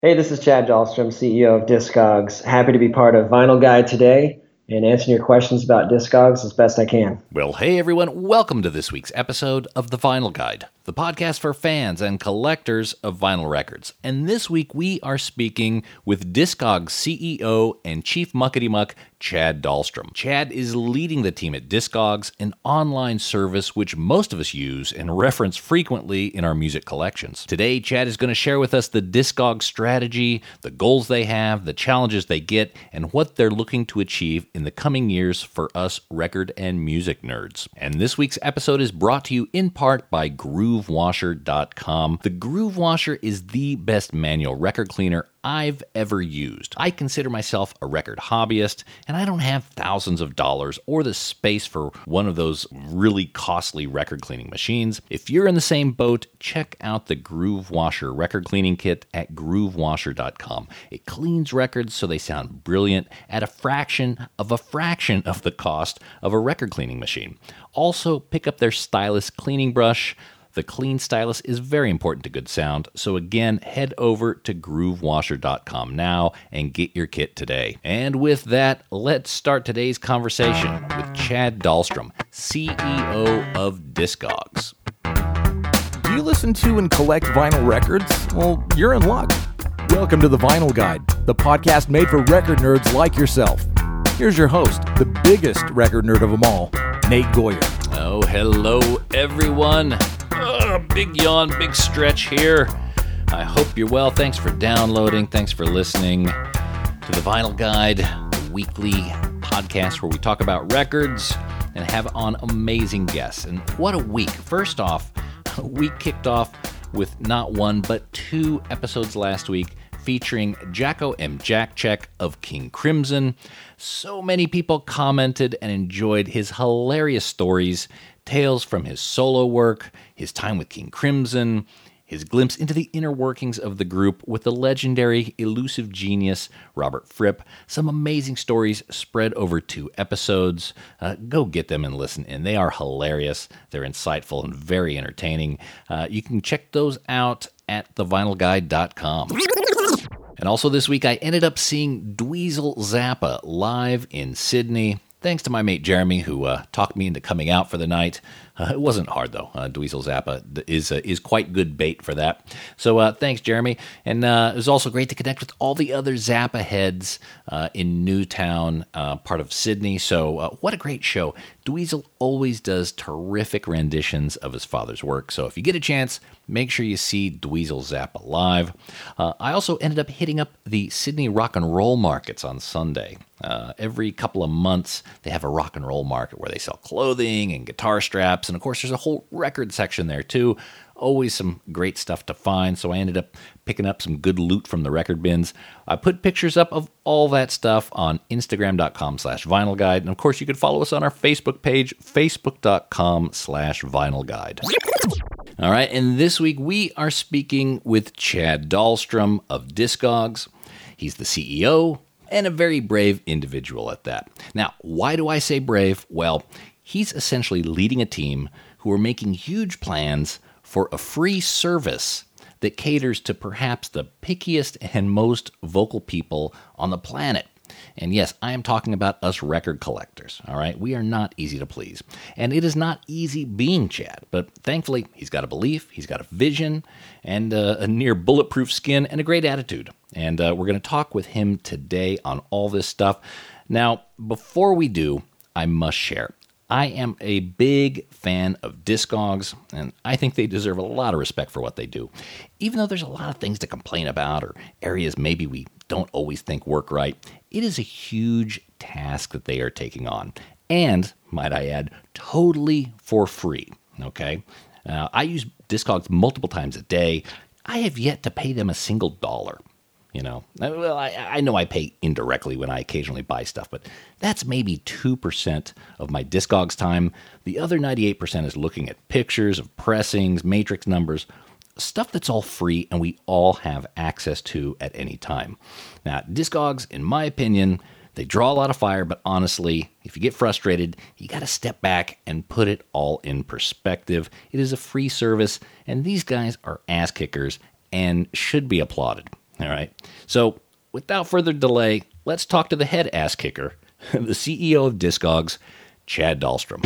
Hey, this is Chad Dahlstrom, CEO of Discogs. Happy to be part of Vinyl Guide today and answering your questions about Discogs as best I can. Well, hey everyone, welcome to this week's episode of The Vinyl Guide, the podcast for fans and collectors of vinyl records. And this week we are speaking with Discogs CEO and Chief Muckety-Muck, Chad Dahlstrom. Chad is leading the team at Discogs, an online service which most of us use and reference frequently in our music collections. Today, Chad is going to share with us the Discogs strategy, the goals they have, the challenges they get, and what they're looking to achieve in the coming years for us record and music nerds. And this week's episode is brought to you in part by GrooveWasher.com. The Groove Washer is the best manual record cleaner I've ever used. I consider myself a record hobbyist, and I don't have thousands of dollars or the space for one of those really costly record cleaning machines. If you're in the same boat, check out the Groove Washer record cleaning kit at GrooveWasher.com. It cleans records so they sound brilliant at a fraction of the cost of a record cleaning machine. Also, pick up their Stylus cleaning brush. The clean stylus is very important to good sound, so again, head over to GrooveWasher.com now and get your kit today. And with that, let's start today's conversation with Chad Dahlstrom, CEO of Discogs. Do you listen to and collect vinyl records? Well, you're in luck. Welcome to The Vinyl Guide, the podcast made for record nerds like yourself. Here's your host, the biggest record nerd of them all, Nate Goyer. Oh, hello, everyone. Big yawn, big stretch here. I hope you're well. Thanks for downloading. Thanks for listening to The Vinyl Guide, the weekly podcast where we talk about records and have on amazing guests. And what a week. First off, we kicked off with not one, but two episodes last week featuring Jacko M. Jackcheck of King Crimson. So many people commented and enjoyed his hilarious stories, tales from his solo work, his time with King Crimson, his glimpse into the inner workings of the group with the legendary elusive genius Robert Fripp. Some amazing stories spread over two episodes. Go get them and listen in. They are hilarious. They're insightful and very entertaining. You can check those out at thevinylguide.com. And also this week, I ended up seeing Dweezil Zappa live in Sydney. Thanks to my mate Jeremy, who talked me into coming out for the night. It wasn't hard, though. Dweezil Zappa is quite good bait for that. So thanks, Jeremy. And it was also great to connect with all the other Zappa heads in Newtown, part of Sydney. So what a great show. Dweezil always does terrific renditions of his father's work. So if you get a chance, make sure you see Dweezil Zappa live. I also ended up hitting up the Sydney Rock and Roll markets on Sunday. Every couple of months, they have a rock and roll market where they sell clothing and guitar straps. And of course, there's a whole record section there too. Always some great stuff to find. So I ended up picking up some good loot from the record bins. I put pictures up of all that stuff on Instagram.com/vinylguide. And of course, you can follow us on our Facebook page, Facebook.com/vinylguide. All right. And this week we are speaking with Chad Dahlstrom of Discogs. He's the CEO and a very brave individual at that. Now, why do I say brave? Well, he's essentially leading a team who are making huge plans for a free service that caters to perhaps the pickiest and most vocal people on the planet. And yes, I am talking about us record collectors, all right? We are not easy to please. And it is not easy being Chad, but thankfully, he's got a belief, he's got a vision, and a near bulletproof skin, and a great attitude. And we're going to talk with him today on all this stuff. Now, before we do, I must share. I am a big fan of Discogs, and I think they deserve a lot of respect for what they do. Even though there's a lot of things to complain about or areas maybe we don't always think work right, it is a huge task that they are taking on. And, might I add, totally for free, okay? I use Discogs multiple times a day. I have yet to pay them a single dollar. You know, well, I know I pay indirectly when I occasionally buy stuff, but that's maybe 2% of my Discogs time. The other 98% is looking at pictures of pressings, matrix numbers, stuff that's all free and we all have access to at any time. Now, Discogs, in my opinion, they draw a lot of fire, but honestly, if you get frustrated, you got to step back and put it all in perspective. It is a free service, and these guys are ass kickers and should be applauded. All right. So without further delay, let's talk to the head ass kicker, the CEO of Discogs, Chad Dahlstrom.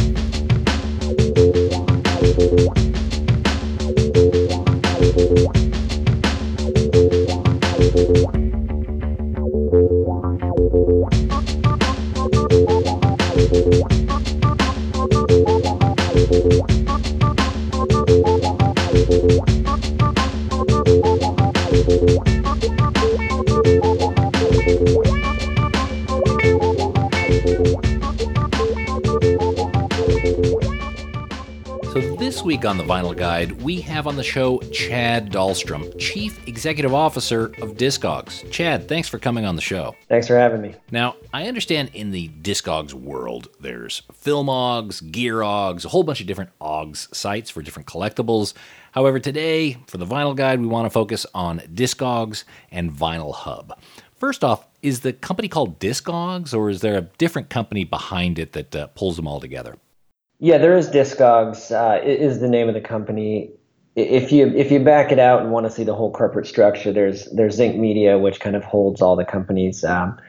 So this week on the Vinyl Guide, we have on the show Chad Dahlstrom, Chief Executive Officer of Discogs. Chad, thanks for coming on the show. Thanks for having me. Now, I understand in the Discogs world, there's Filmogs, Gearogs, a whole bunch of different OGS sites for different collectibles. However, today, for the Vinyl Guide, we want to focus on Discogs and Vinyl Hub. First off, is the company called Discogs, or is there a different company behind it that pulls them all together? Yeah, there is Discogs. It is the name of the company. If you back it out and want to see the whole corporate structure, there's Zinc Media, which kind of holds all the companies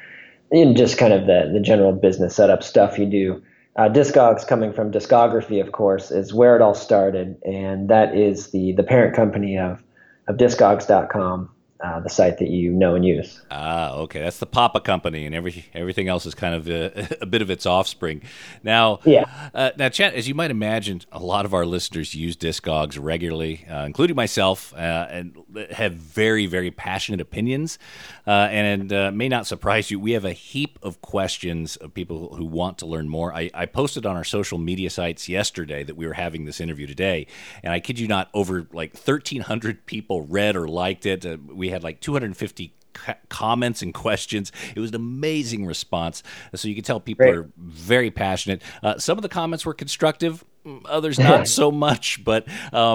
in just kind of the general business setup stuff you do. Discogs, coming from discography, of course, is where it all started, and that is the parent company of Discogs.com. The site that you know and use. Okay. That's the Papa Company, and everything else is kind of a bit of its offspring. Now, now, Chad, as you might imagine, a lot of our listeners use Discogs regularly, including myself, and have very, very passionate opinions. And may not surprise you, we have a heap of questions of people who want to learn more. I posted on our social media sites yesterday that we were having this interview today, and I kid you not, over like 1,300 people read or liked it. We had like 250 comments and questions. It was an amazing response. So you can tell people are very passionate. Some of the comments were constructive, others not so much. But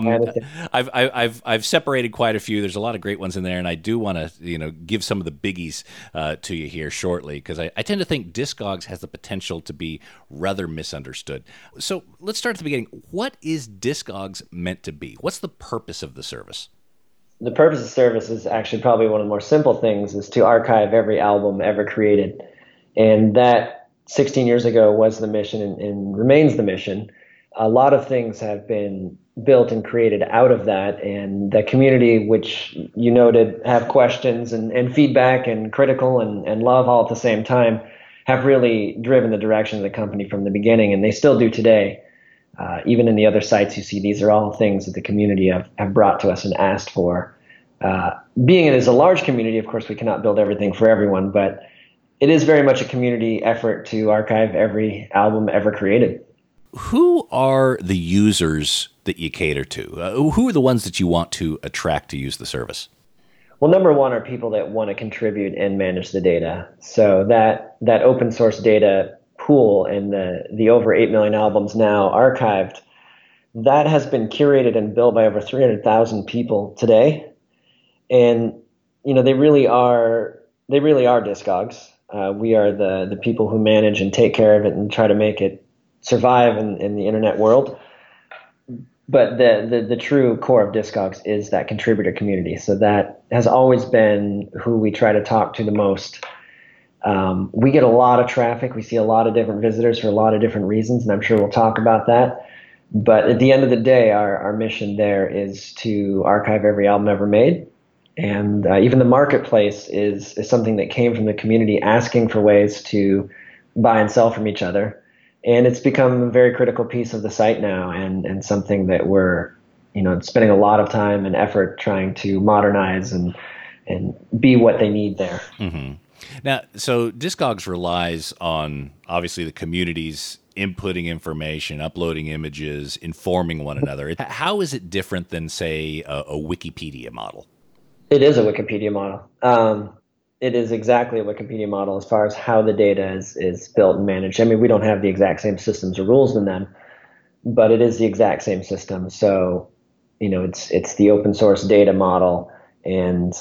I've separated quite a few. There's a lot of great ones in there, and I do want to give some of the biggies to you here shortly, because I tend to think Discogs has the potential to be rather misunderstood. So let's start at the beginning. What is Discogs meant to be? What's the purpose of the service? The purpose of the service is actually probably one of the more simple things, is to archive every album ever created. And that 16 years ago was the mission and remains the mission. A lot of things have been built and created out of that. And the community, which you noted, have questions and feedback and critical and love all at the same time, have really driven the direction of the company from the beginning. And they still do today. Even in the other sites you see, these are all things that the community have brought to us and asked for. Being it is a large community, of course, we cannot build everything for everyone, but it is very much a community effort to archive every album ever created. Who are the users that you cater to? Who are the ones that you want to attract to use the service? Well, number one are people that want to contribute and manage the data. So that open source data pool and the over 8 million albums now archived, that has been curated and built by over 300,000 people today. And, they really are Discogs. We are the people who manage and take care of it and try to make it survive in the internet world. But the true core of Discogs is that contributor community. So that has always been who we try to talk to the most. We get a lot of traffic. We see a lot of different visitors for a lot of different reasons, and I'm sure we'll talk about that. But at the end of the day, our mission there is to archive every album ever made. And even the marketplace is something that came from the community asking for ways to buy and sell from each other. And it's become a very critical piece of the site now, and something that we're spending a lot of time and effort trying to modernize and be what they need there. Mm-hmm. Now, so Discogs relies on, obviously, the community's inputting information, uploading images, informing one another. How is it different than, say, a Wikipedia model? It is a Wikipedia model. It is exactly a Wikipedia model as far as how the data is built and managed. I mean, we don't have the exact same systems or rules than them, but it is the exact same system. So, it's the open source data model, and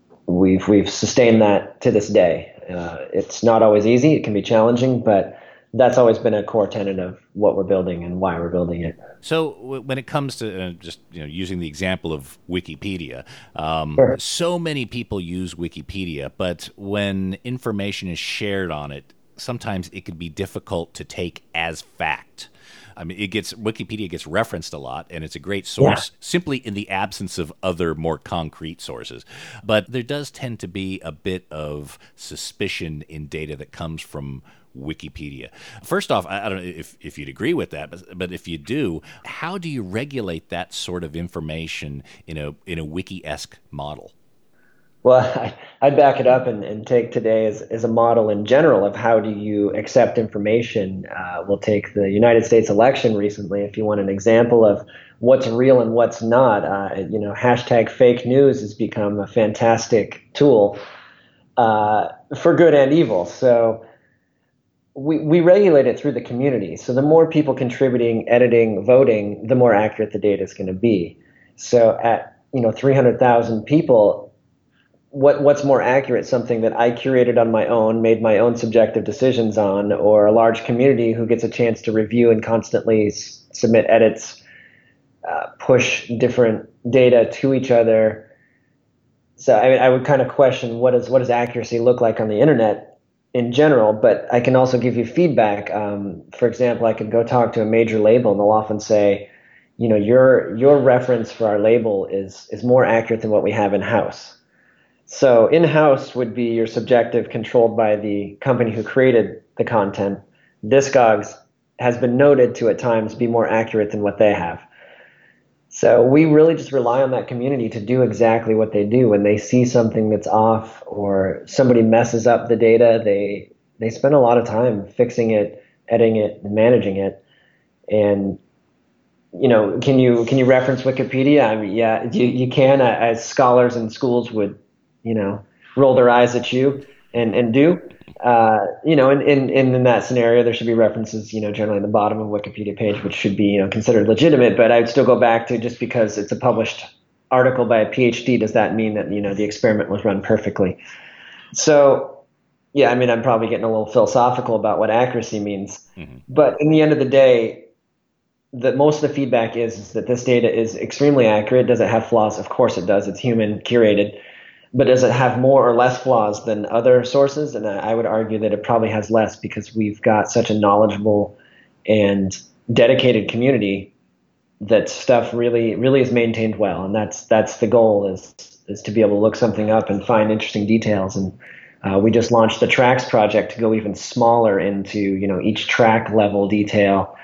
we've sustained that to this day. It's not always easy. It can be challenging, but that's always been a core tenet of what we're building and why we're building it. So when it comes to just using the example of Wikipedia, Sure. so many people use Wikipedia, but when information is shared on it, sometimes it can be difficult to take as fact. I mean, Wikipedia gets referenced a lot, and it's a great source simply in the absence of other more concrete sources. But there does tend to be a bit of suspicion in data that comes from Wikipedia. First off, I don't know if you'd agree with that, but if you do, how do you regulate that sort of information in a wiki-esque model? Well, I'd back it up and take today as a model in general of how do you accept information. We'll take the United States election recently, if you want an example of what's real and what's not. Hashtag fake news has become a fantastic tool for good and evil. So we regulate it through the community. So the more people contributing, editing, voting, the more accurate the data is going to be. So at 300,000 people, what's more accurate, something that I curated on my own, made my own subjective decisions on, or a large community who gets a chance to review and constantly submit edits, push different data to each other. So I would kind of question what does accuracy look like on the internet in general, but I can also give you feedback. For example, I could go talk to a major label and they'll often say, your reference for our label is more accurate than what we have in-house. So in-house would be your subjective, controlled by the company who created the content. Discogs has been noted to at times be more accurate than what they have. So we really just rely on that community to do exactly what they do. When they see something that's off or somebody messes up the data, they spend a lot of time fixing it, editing it, and managing it. And can you reference Wikipedia? I mean, yeah, you can. As scholars in schools would roll their eyes at you and do, in that scenario, there should be references, generally in the bottom of a Wikipedia page, which should be, considered legitimate. But I'd still go back to, just because it's a published article by a PhD, does that mean that, the experiment was run perfectly? So, yeah, I mean, I'm probably getting a little philosophical about what accuracy means. Mm-hmm. But in the end of the day, most of the feedback is that this data is extremely accurate. Does it have flaws? Of course it does. It's human curated. But does it have more or less flaws than other sources? And I would argue that it probably has less, because we've got such a knowledgeable and dedicated community that stuff really, really is maintained well. And that's the goal, is to be able to look something up and find interesting details. And we just launched the Tracks project to go even smaller into, each track level detail.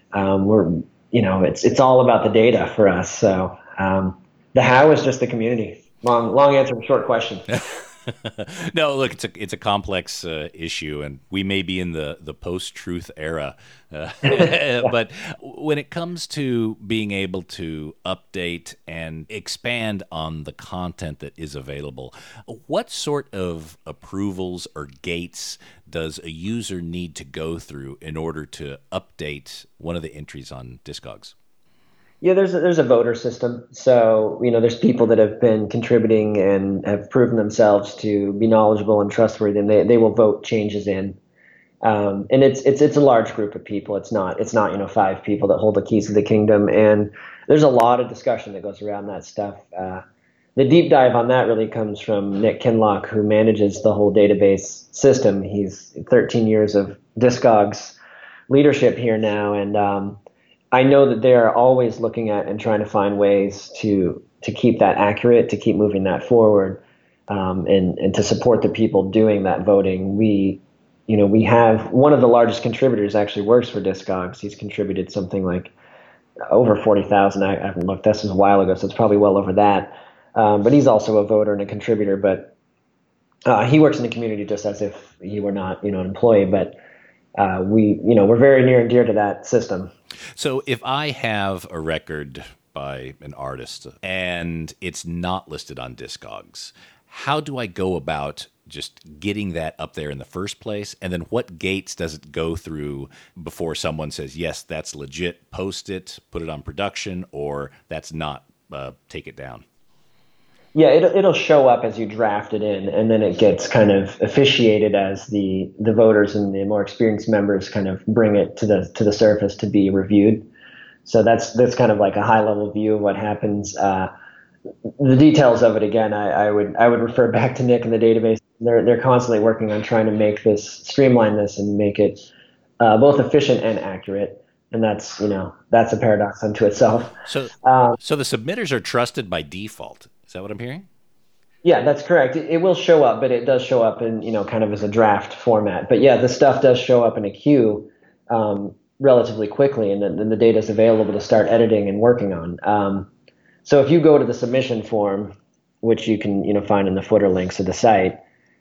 It's all about the data for us. So the how is just the community. Long answer, short question. No, look, it's a complex issue, and we may be in the post-truth era. But when it comes to being able to update and expand on the content that is available, what sort of approvals or gates does a user need to go through in order to update one of the entries on Discogs? Yeah, there's a voter system. So, there's people that have been contributing and have proven themselves to be knowledgeable and trustworthy, and they will vote changes in. And it's a large group of people. It's not 5 people that hold the keys to the kingdom. And there's a lot of discussion that goes around that stuff. The deep dive on that really comes from Nick Kinlock, who manages the whole database system. He's 13 years of Discogs leadership here now, and I know that they are always looking at and trying to find ways to keep that accurate, to keep moving that forward, and to support the people doing that voting. We have one of the largest contributors actually works for Discogs. He's contributed something like over 40,000. I haven't looked. This was a while ago, so it's probably well over that. But he's also a voter and a contributor. But he works in the community just as if he were not, an employee. But we're very near and dear to that system. So if I have a record by an artist and it's not listed on Discogs, how do I go about just getting that up there in the first place? And then what gates does it go through before someone says, yes, that's legit, post it, put it on production, or that's not, take it down? Yeah, it'll show up as you draft it in, and then it gets kind of officiated as the voters and the more experienced members kind of bring it to the surface to be reviewed. So that's kind of like a high level view of what happens. The details of it, again, I would refer back to Nick and the database. They're constantly working on trying to make this, streamline this, and make it both efficient and accurate. And that's a paradox unto itself. So the submitters are trusted by default. Is that what I'm hearing? Yeah, that's correct. It will show up, but it does show up in, kind of as a draft format. But yeah, the stuff does show up in a queue relatively quickly, and then the data is available to start editing and working on. So if you go to the submission form, which you can find in the footer links of the site,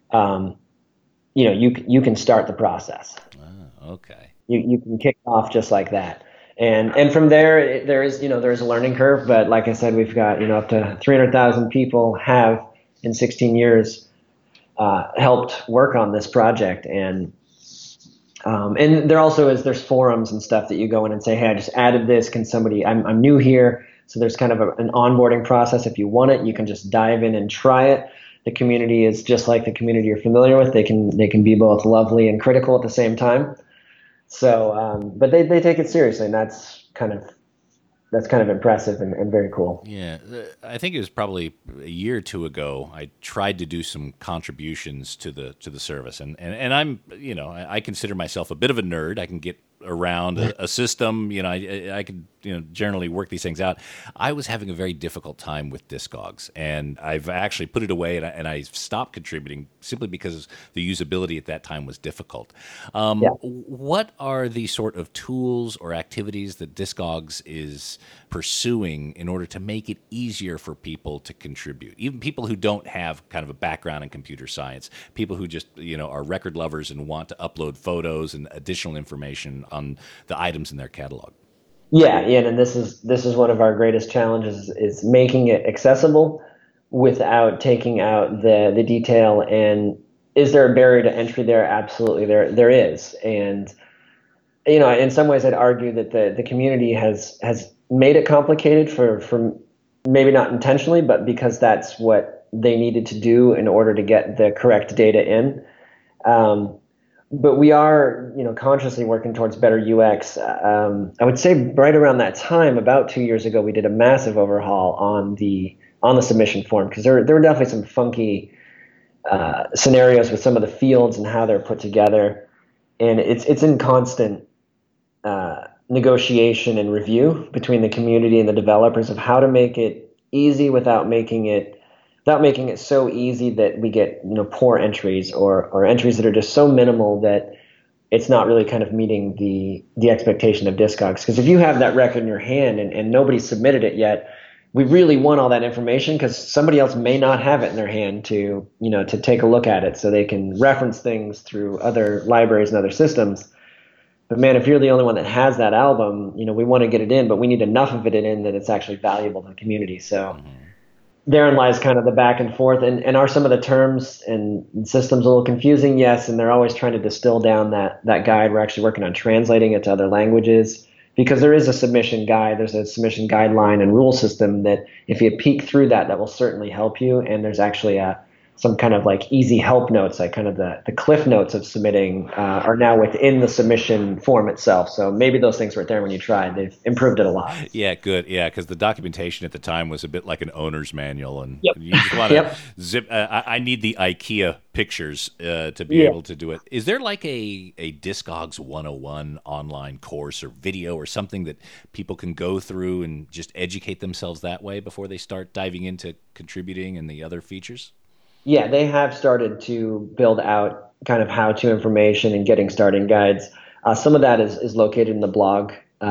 you can start the process. Oh, okay. You can kick off just like that. And from there, there is a learning curve, but like I said, we've got, up to 300,000 people have in 16 years, helped work on this project. And there also there's forums and stuff that you go in and say, hey, I just added this. Can somebody, I'm new here. So there's kind of an onboarding process. If you want it, you can just dive in and try it. The community is just like the community you're familiar with. They can be both lovely and critical at the same time. So, but they take it seriously, and that's kind of impressive and very cool. Yeah, I think it was probably a year or two ago. I tried to do some contributions to the service, and I'm I consider myself a bit of a nerd. I can get around a system. I can generally work these things out. I was having a very difficult time with Discogs, and I've actually put it away, and I stopped contributing simply because the usability at that time was difficult. What are the sort of tools or activities that Discogs is pursuing in order to make it easier for people to contribute? Even people who don't have kind of a background in computer science, people who just are record lovers and want to upload photos and additional information on the items in their catalog. Yeah, and this is one of our greatest challenges, is making it accessible without taking out the detail. And is there a barrier to entry there? Absolutely, there is. And in some ways, I'd argue that the community has made it complicated for maybe not intentionally, but because that's what they needed to do in order to get the correct data in. But we are, consciously working towards better UX. I would say right around that time, about 2 years ago, we did a massive overhaul on the submission form, because there were definitely some funky scenarios with some of the fields and how they're put together, and it's in constant negotiation and review between the community and the developers of how to make it easy without making it so easy that we get poor entries or entries that are just so minimal that it's not really kind of meeting the expectation of Discogs. Because if you have that record in your hand and nobody submitted it yet, we really want all that information, because somebody else may not have it in their hand to take a look at it, so they can reference things through other libraries and other systems. But man, if you're the only one that has that album, we want to get it in, but we need enough of it in that it's actually valuable to the community. So therein lies kind of the back and forth. And are some of the terms and systems a little confusing? Yes, and they're always trying to distill down that guide. We're actually working on translating it to other languages, because there is a submission guide, there's a submission guideline and rule system that if you peek through that will certainly help you. And there's actually some kind of like easy help notes, like kind of the cliff notes of submitting are now within the submission form itself. So maybe those things weren't there when you tried. They've improved it a lot. Yeah, good. Yeah, because the documentation at the time was a bit like an owner's manual, and Yep. you just want to zip. I need the IKEA pictures to be able to do it. Is there like a Discogs 101 online course or video or something that people can go through and just educate themselves that way before they start diving into contributing and the other features? Yeah, they have started to build out kind of how-to information and getting started guides. Some of that is located in the blog.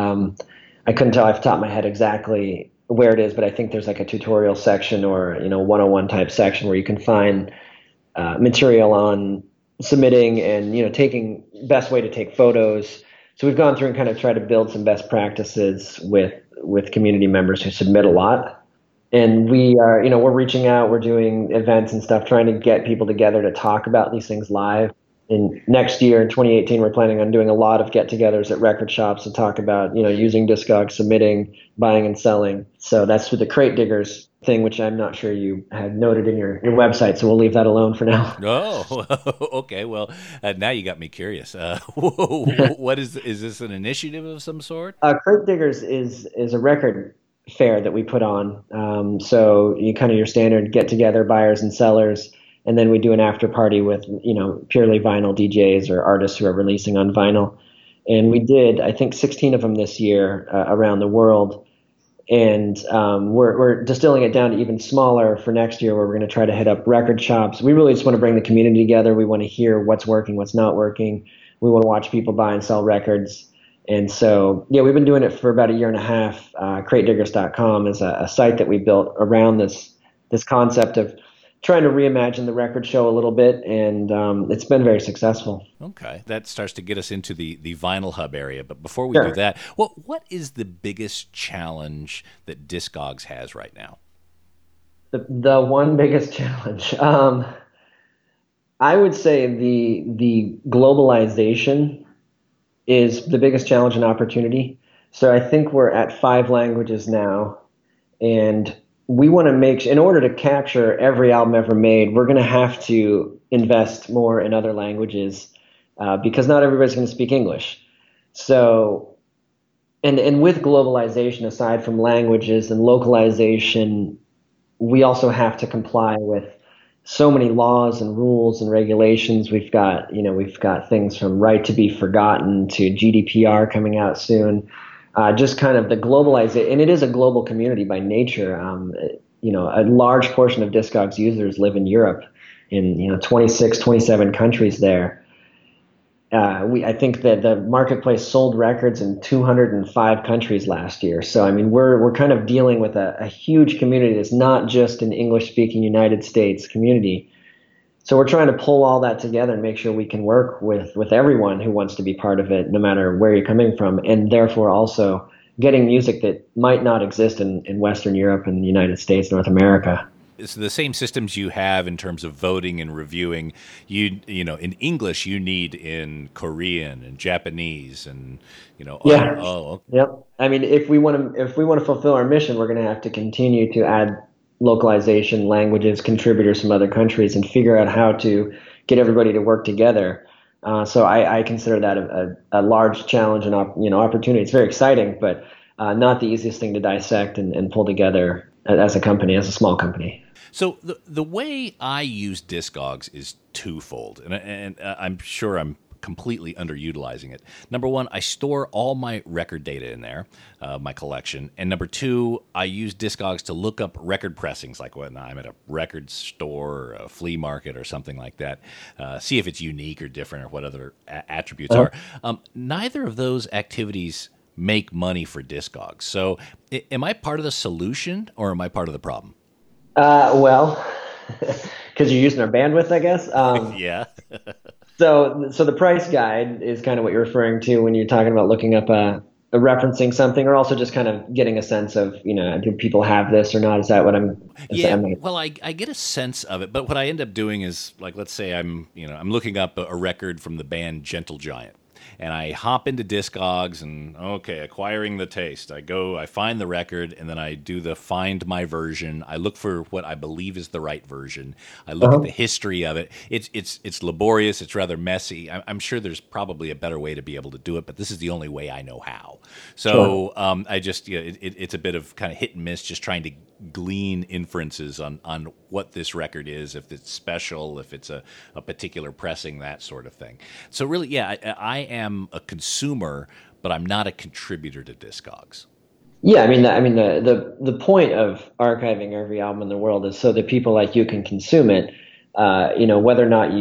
I couldn't tell off the top of my head exactly where it is, but I think there's like a tutorial section or 101 type section where you can find material on submitting and taking best way to take photos. So we've gone through and kind of tried to build some best practices with community members who submit a lot. And we are, we're reaching out, we're doing events and stuff, trying to get people together to talk about these things live. in next year in 2018, we're planning on doing a lot of get-togethers at record shops to talk about, using Discogs, submitting, buying, and selling. So that's with the Crate Diggers thing, which I'm not sure you had noted in your website. So we'll leave that alone for now. Oh, okay. Well, now you got me curious. What is this an initiative of some sort? Crate Diggers is a record fair that we put on. So you kind of your standard get-together, buyers and sellers. And then we do an after party with, purely vinyl DJs or artists who are releasing on vinyl. And we did, I think, 16 of them this year around the world. And we're distilling it down to even smaller for next year, where we're going to try to hit up record shops. We really just want to bring the community together. We want to hear what's working, what's not working. We want to watch people buy and sell records. And so, yeah, we've been doing it for about a year and a half. CrateDiggers.com is a site that we built around this concept of trying to reimagine the record show a little bit, and it's been very successful. Okay, that starts to get us into the Vinyl Hub area. But before we do that, what is the biggest challenge that Discogs has right now? The one biggest challenge, I would say the globalization is the biggest challenge and opportunity. So I think we're at 5 languages now, and we want to in order to capture every album ever made, we're going to have to invest more in other languages because not everybody's going to speak English. So, and with globalization, aside from languages and localization, we also have to comply with so many laws and rules and regulations. We've got things from Right to Be Forgotten to GDPR coming out soon. Just kind of the globalization, and it is a global community by nature. A large portion of Discogs users live in Europe, in 26, 27 countries there. I think that the marketplace sold records in 205 countries last year. So I mean, we're kind of dealing with a huge community that's not just an English-speaking United States community. So we're trying to pull all that together and make sure we can work with everyone who wants to be part of it, no matter where you're coming from, and therefore also getting music that might not exist in Western Europe and the United States, North America. So the same systems you have in terms of voting and reviewing, in English you need in Korean and Japanese and Yeah. Okay. Yep. I mean, if we want to fulfill our mission, we're going to have to continue to add localization, languages, contributors from other countries, and figure out how to get everybody to work together. So I consider that a large challenge and opportunity. It's very exciting, but not the easiest thing to dissect and pull together as a company, as a small company. So the way I use Discogs is twofold, and I'm sure I'm completely underutilizing it. Number one, I store all my record data in there, my collection. And number two, I use Discogs to look up record pressings, like when I'm at a record store or a flea market or something like that, see if it's unique or different or what other attributes are. Neither of those activities make money for Discogs. So am I part of the solution or am I part of the problem? Well, because you're using our bandwidth, I guess. Yeah. So the price guide is kind of what you're referring to when you're talking about looking up referencing something, or also just kind of getting a sense of, do people have this or not? Is that what I'm? Well, I get a sense of it, but what I end up doing is, like, let's say I'm looking up a record from the band Gentle Giant. And I hop into Discogs and, acquiring the taste. I find the record, and then I do the find my version. I look for what I believe is the right version. I look at the history of it. It's laborious. It's rather messy. I'm sure there's probably a better way to be able to do it, but this is the only way I know how. So I just, it's a bit of kind of hit and miss, just trying to glean inferences on what this record is, if it's special, if it's a particular pressing, that sort of thing. So really, I am a consumer, but I'm not a contributor to Discogs. Yeah, I mean the point of archiving every album in the world is so that people like you can consume it. Whether or not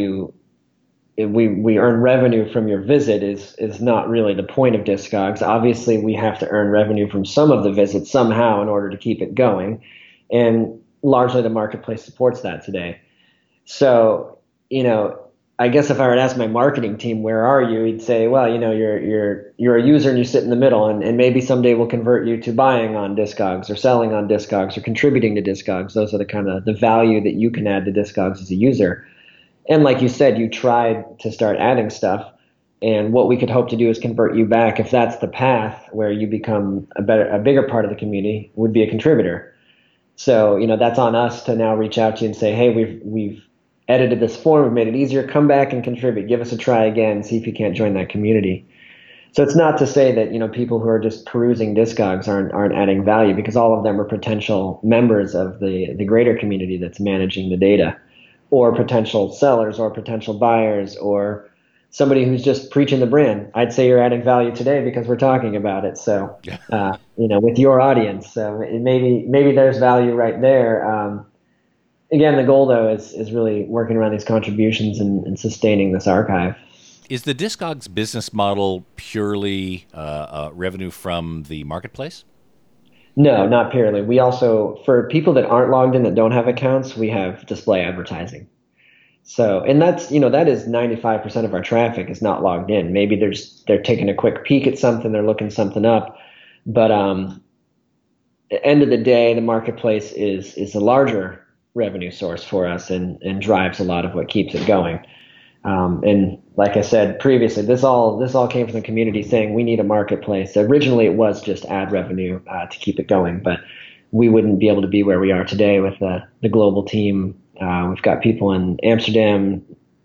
we earn revenue from your visit is not really the point of Discogs. Obviously, we have to earn revenue from some of the visits somehow in order to keep it going, and largely the marketplace supports that today. So, I guess if I were to ask my marketing team, where are you? He'd say, well, you're a user and you sit in the middle, and maybe someday we'll convert you to buying on Discogs or selling on Discogs or contributing to Discogs. Those are the kind of the value that you can add to Discogs as a user. And like you said, you tried to start adding stuff. And what we could hope to do is convert you back, if that's the path where you become a bigger part of the community, would be a contributor. So, that's on us to now reach out to you and say, hey, we've edited this form, we've made it easier, come back and contribute, give us a try again, see if you can't join that community. So it's not to say that, people who are just perusing Discogs aren't adding value, because all of them are potential members of the greater community that's managing the data, or potential sellers, or potential buyers, or somebody who's just preaching the brand. I'd say you're adding value today because we're talking about it. So, with your audience, so maybe there's value right there. Again, the goal though is really working around these contributions and sustaining this archive. Is the Discogs business model purely revenue from the marketplace? No, not purely. We also, for people that aren't logged in, that don't have accounts, we have display advertising. So, and that is 95% of our traffic is not logged in. Maybe they're taking a quick peek at something, they're looking something up. But at the end of the day, the marketplace is a larger revenue source for us and drives a lot of what keeps it going. And like I said previously, this all came from the community saying we need a marketplace. Originally, it was just ad revenue to keep it going, but we wouldn't be able to be where we are today with the global team. We've got people in Amsterdam,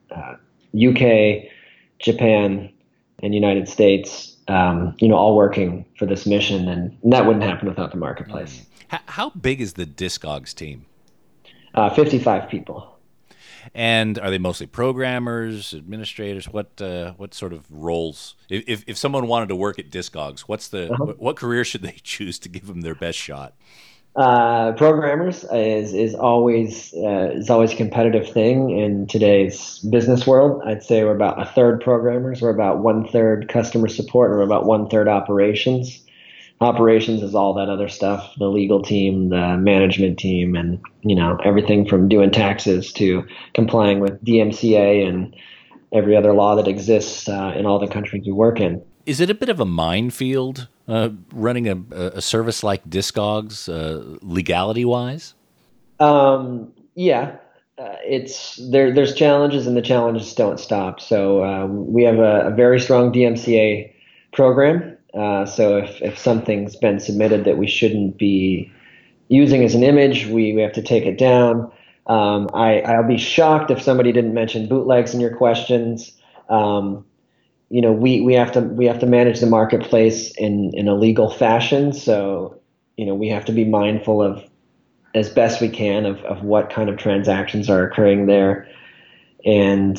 UK, Japan, and United States, all working for this mission, and that wouldn't happen without the marketplace. How big is the Discogs team? 55 people. And are they mostly programmers, administrators? What sort of roles? If someone wanted to work at Discogs, what career should they choose to give them their best shot? Programmers is always a competitive thing in today's business world. I'd say we're about a third programmers, we're about 1/3 customer support, and we're about 1/3 operations. Operations is all that other stuff, the legal team, the management team, and everything from doing taxes to complying with DMCA and every other law that exists in all the countries we work in. Is it a bit of a minefield running a service like Discogs, legality-wise? Yeah, there's challenges, and the challenges don't stop. So we have a very strong DMCA program. So if something's been submitted that we shouldn't be using as an image, we have to take it down. I'll be shocked if somebody didn't mention bootlegs in your questions. We have to manage the marketplace in a legal fashion. So, we have to be mindful of, as best we can, of what kind of transactions are occurring there. And,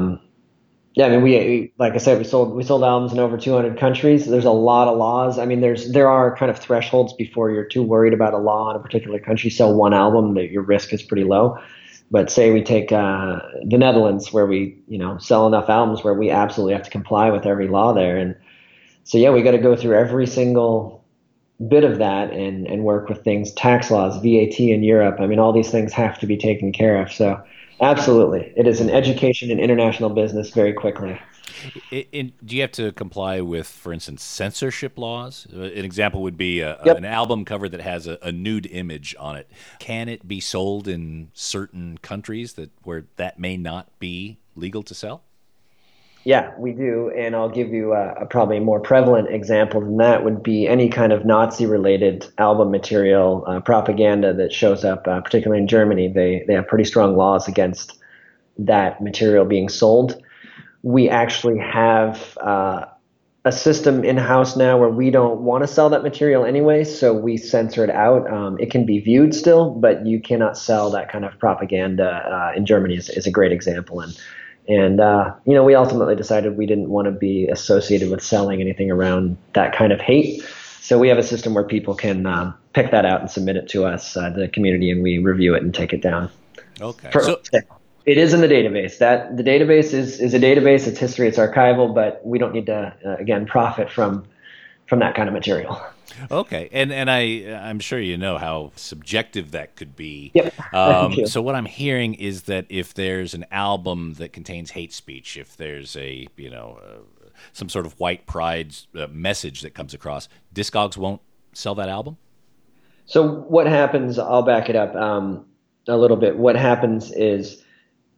we like I said, we sold albums in over 200 countries. There's a lot of laws. I mean, there are kind of thresholds before you're too worried about a law in a particular country. Sell one album, that your risk is pretty low. But say we take the Netherlands, where we sell enough albums where we absolutely have to comply with every law there. And so we got to go through every single bit of that and work with things, tax laws, VAT in Europe. I mean, all these things have to be taken care of. So absolutely, it is an education in international business very quickly. Do you have to comply with, for instance, censorship laws? An example would be an album cover that has a nude image on it. Can it be sold in certain countries where that may not be legal to sell? Yeah, we do, and I'll give you a probably more prevalent example than that would be any kind of Nazi-related album material, propaganda that shows up, particularly in Germany. They have pretty strong laws against that material being sold. We actually have a system in-house now where we don't want to sell that material anyway, so we censor it out. It can be viewed still, but you cannot sell that kind of propaganda in Germany is a great example. And we ultimately decided we didn't want to be associated with selling anything around that kind of hate. So we have a system where people can pick that out and submit it to us, the community, and we review it and take it down. Okay. It is in the database. The database is a database. It's history. It's archival, but we don't need to again profit from that kind of material. Okay, and I'm sure you know how subjective that could be. Yep. So what I'm hearing is that if there's an album that contains hate speech, if there's some sort of white pride message that comes across, Discogs won't sell that album? So what happens, I'll back it up a little bit. What happens is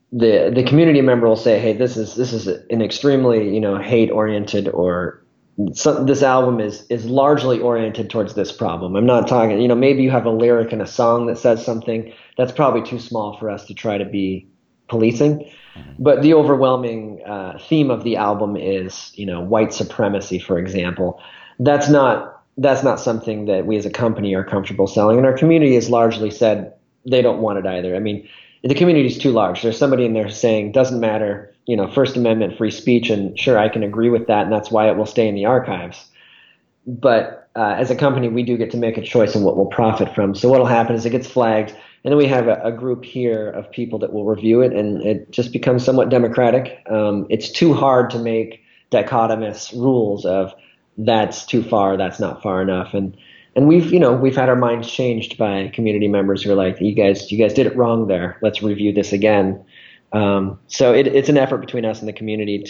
the community member will say, hey, this is an extremely, hate oriented, or this album is largely oriented towards this problem. I'm not talking, maybe you have a lyric in a song that says something that's probably too small for us to try to be policing. But the overwhelming theme of the album is, white supremacy, for example. That's not something that we as a company are comfortable selling. And our community has largely said they don't want it either. I mean, the community is too large. There's somebody in there saying, doesn't matter, First Amendment, free speech, and sure, I can agree with that, and that's why it will stay in the archives. But as a company, we do get to make a choice on what we'll profit from. So what will happen is it gets flagged, and then we have a group here of people that will review it, and it just becomes somewhat democratic. It's too hard to make dichotomous rules of that's too far, that's not far enough, and we've had our minds changed by community members who are like, you guys did it wrong there. Let's review this again. So it's an effort between us and the community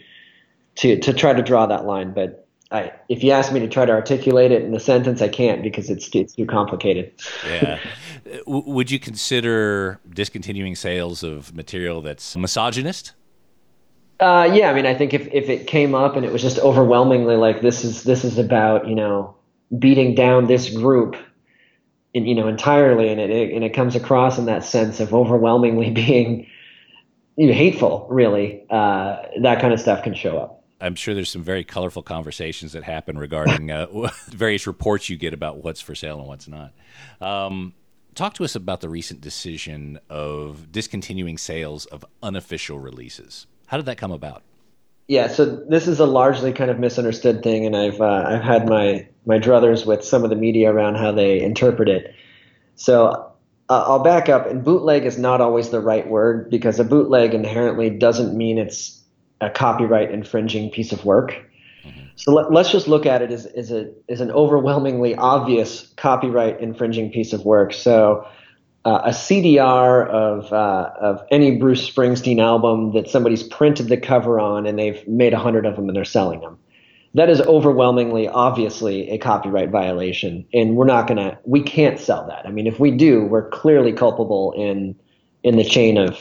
to try to draw that line. But if you ask me to try to articulate it in a sentence, I can't, because it's too complicated. Yeah. Would you consider discontinuing sales of material that's misogynist? Yeah. I mean, I think if it came up and it was just overwhelmingly like, this is about, beating down this group, entirely, and it comes across in that sense of overwhelmingly being hateful, really, that kind of stuff can show up. I'm sure there's some very colorful conversations that happen regarding various reports you get about what's for sale and what's not. Talk to us about the recent decision of discontinuing sales of unofficial releases. How did that come about? Yeah, so this is a largely kind of misunderstood thing, and I've had my druthers with some of the media around how they interpret it. So I'll back up, and bootleg is not always the right word, because a bootleg inherently doesn't mean it's a copyright infringing piece of work. Mm-hmm. So let's just look at it as an overwhelmingly obvious copyright infringing piece of work. So a CDR of any Bruce Springsteen album that somebody's printed the cover on and they've made 100 of them and they're selling them. That is overwhelmingly, obviously, a copyright violation, and we can't sell that. I mean, if we do, we're clearly culpable in the chain of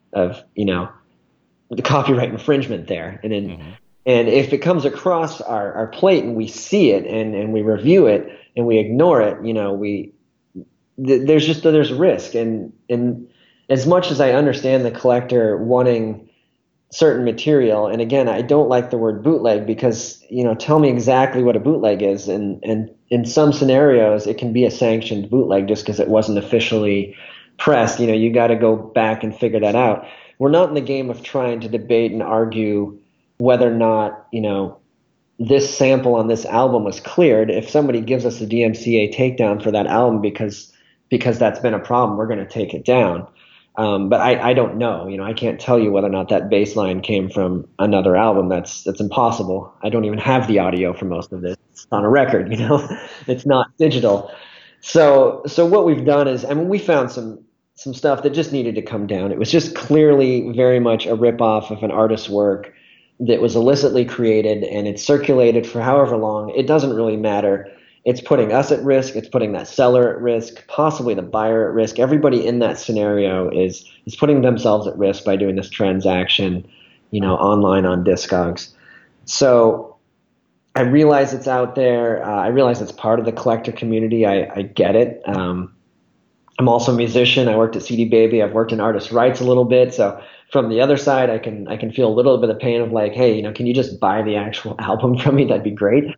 the copyright infringement there. And if it comes across our plate and we see it and we review it and we ignore it, there's risk. And as much as I understand the collector wanting certain material, and again, I don't like the word bootleg, because tell me exactly what a bootleg is, and in some scenarios it can be a sanctioned bootleg just because it wasn't officially pressed. You got to go back and figure that out. We're not in the game of trying to debate and argue whether or not this sample on this album was cleared. If somebody gives us a DMCA takedown for that album because that's been a problem, we're going to take it down. But I don't know. I can't tell you whether or not that bass line came from another album. That's impossible. I don't even have the audio for most of this. It's on a record. It's not digital. So what we've done is, we found some stuff that just needed to come down. It was just clearly very much a ripoff of an artist's work that was illicitly created, and it circulated for however long. It doesn't really matter. It's putting us at risk. It's putting that seller at risk, possibly the buyer at risk. Everybody in that scenario is putting themselves at risk by doing this transaction, online on Discogs. So I realize it's out there. I realize it's part of the collector community. I get it. I'm also a musician. I worked at CD Baby. I've worked in artist rights a little bit. So from the other side, I can feel a little bit of pain of like, hey, can you just buy the actual album from me? That'd be great.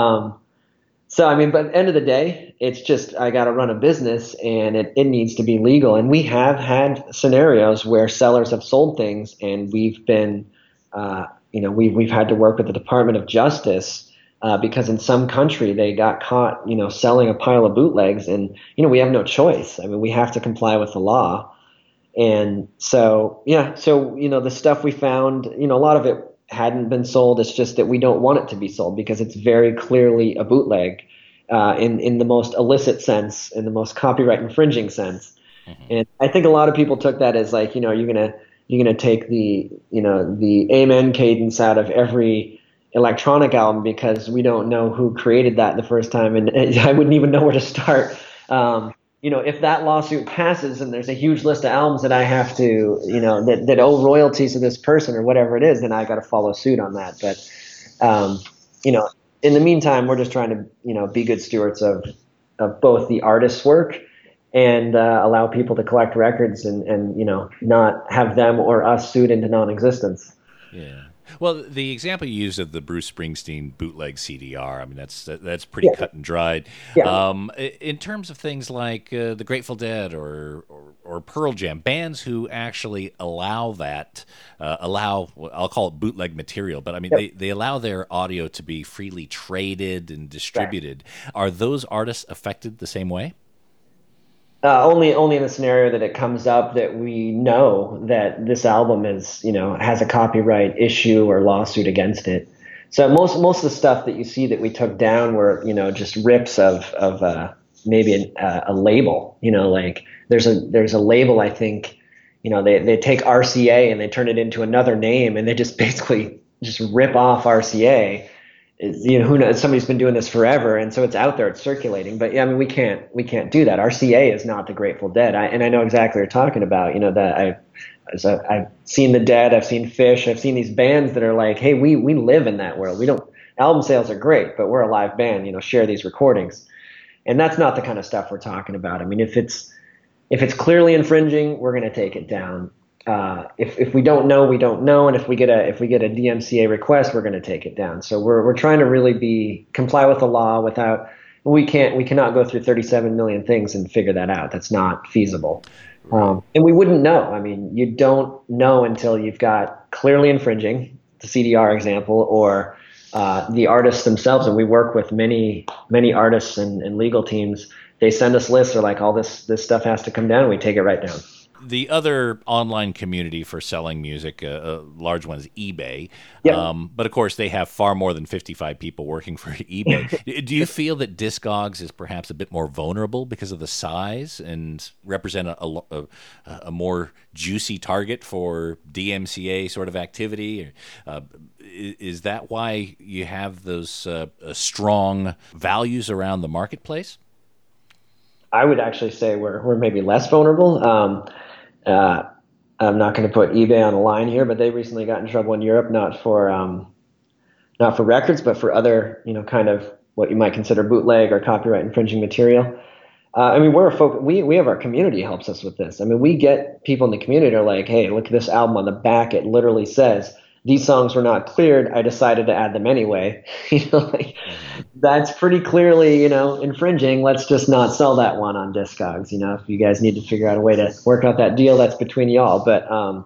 So, but at the end of the day, it's just, I got to run a business, and it needs to be legal. And we have had scenarios where sellers have sold things, and we've been, we've had to work with the Department of Justice, because in some country they got caught, selling a pile of bootlegs, and, we have no choice. We have to comply with the law. And so, the stuff we found, a lot of it hadn't been sold. It's just that we don't want it to be sold because it's very clearly a bootleg, in the most illicit sense, in the most copyright infringing sense. Mm-hmm. And I think a lot of people took that as like, you're gonna take the amen cadence out of every electronic album because we don't know who created that the first time, and I wouldn't even know where to start. if that lawsuit passes and there's a huge list of albums that I have to, that owe royalties to this person or whatever it is, then I got to follow suit on that. But, in the meantime, we're just trying to, be good stewards of both the artist's work and allow people to collect records and not have them or us sued into non-existence. Yeah. Well, the example you used of the Bruce Springsteen bootleg CDR, I mean, that's pretty cut and dried. Yeah. In terms of things like the Grateful Dead or Pearl Jam, bands who actually allow that, I'll call it bootleg material, but I mean, they allow their audio to be freely traded and distributed. Right. Are those artists affected the same way? Only in the scenario that it comes up that we know that this album is, has a copyright issue or lawsuit against it. So most of the stuff that you see that we took down were, just rips of maybe a label. Like there's a label, I think, they take RCA and they turn it into another name and they just basically just rip off RCA. Who knows? Somebody's been doing this forever, and so it's out there, it's circulating. But yeah, I mean, we can't do that. RCA is not the Grateful Dead, and I know exactly what you're talking about. That I've seen the Dead, I've seen Fish, I've seen these bands that are like, hey, we live in that world. We don't. Album sales are great, but we're a live band. Share these recordings, and that's not the kind of stuff we're talking about. I mean, if it's clearly infringing, we're going to take it down. If we don't know, we don't know, and if we get a DMCA request, we're going to take it down. So we're trying to really comply with the law without we cannot go through 37 million things and figure that out. That's not feasible, and we wouldn't know. I mean, you don't know until you've got clearly infringing, the CDR example, or the artists themselves. And we work with many artists and legal teams. They send us lists. They're like, all this stuff has to come down. And we take it right down. The other online community for selling music, a large one, is eBay. Yep. But of course, they have far more than 55 people working for eBay. Do you feel that Discogs is perhaps a bit more vulnerable because of the size and represent a more juicy target for DMCA sort of activity? Is that why you have those strong values around the marketplace? I would actually say we're maybe less vulnerable. I'm not going to put eBay on the line here, but they recently got in trouble in Europe, not for records, but for other, kind of what you might consider bootleg or copyright infringing material. I mean, we have our community helps us with this. I mean, we get people in the community are like, hey, look at this album on the back. It literally says, these songs were not cleared. I decided to add them anyway. That's pretty clearly, infringing. Let's just not sell that one on Discogs. If you guys need to figure out a way to work out that deal, that's between y'all. But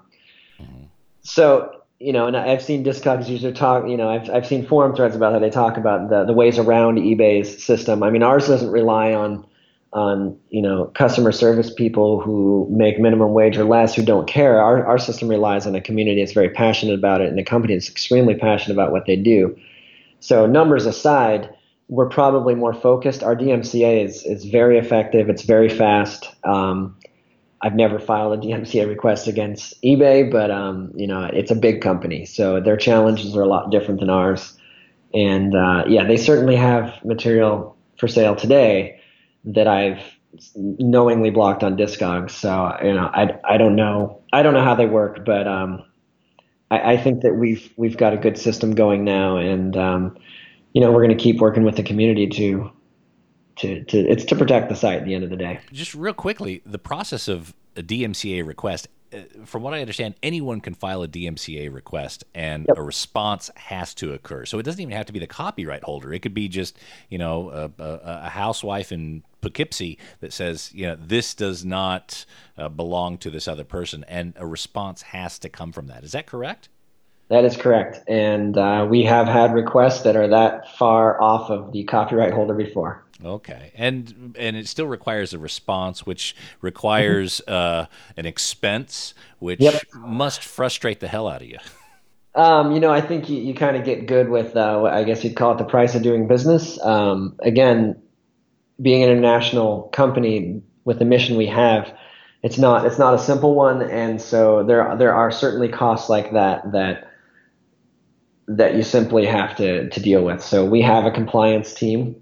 so, and I've seen Discogs users talk. I've seen forum threads about how they talk about the ways around eBay's system. I mean, ours doesn't rely on customer service people who make minimum wage or less, who don't care. Our system relies on a community that's very passionate about it and a company that's extremely passionate about what they do. So numbers aside, we're probably more focused. Our DMCA is very effective. It's very fast. I've never filed a DMCA request against eBay, but it's a big company, so their challenges are a lot different than ours. And they certainly have material for sale today that I've knowingly blocked on Discogs. So, I don't know how they work, but I think that we've got a good system going now, and we're going to keep working with the community to protect the site at the end of the day. Just real quickly, the process of a DMCA request, from what I understand, anyone can file a DMCA request and a response has to occur. So it doesn't even have to be the copyright holder. It could be just, a housewife in Poughkeepsie that says, this does not belong to this other person, and a response has to come from that. Is that correct? That is correct. And we have had requests that are that far off of the copyright holder before. Okay, and it still requires a response, which requires an expense, which must frustrate the hell out of you. I think you kind of get good with, I guess you'd call it the price of doing business. Again, being an international company with the mission we have, it's not a simple one, and so there are certainly costs like that you simply have to deal with. So we have a compliance team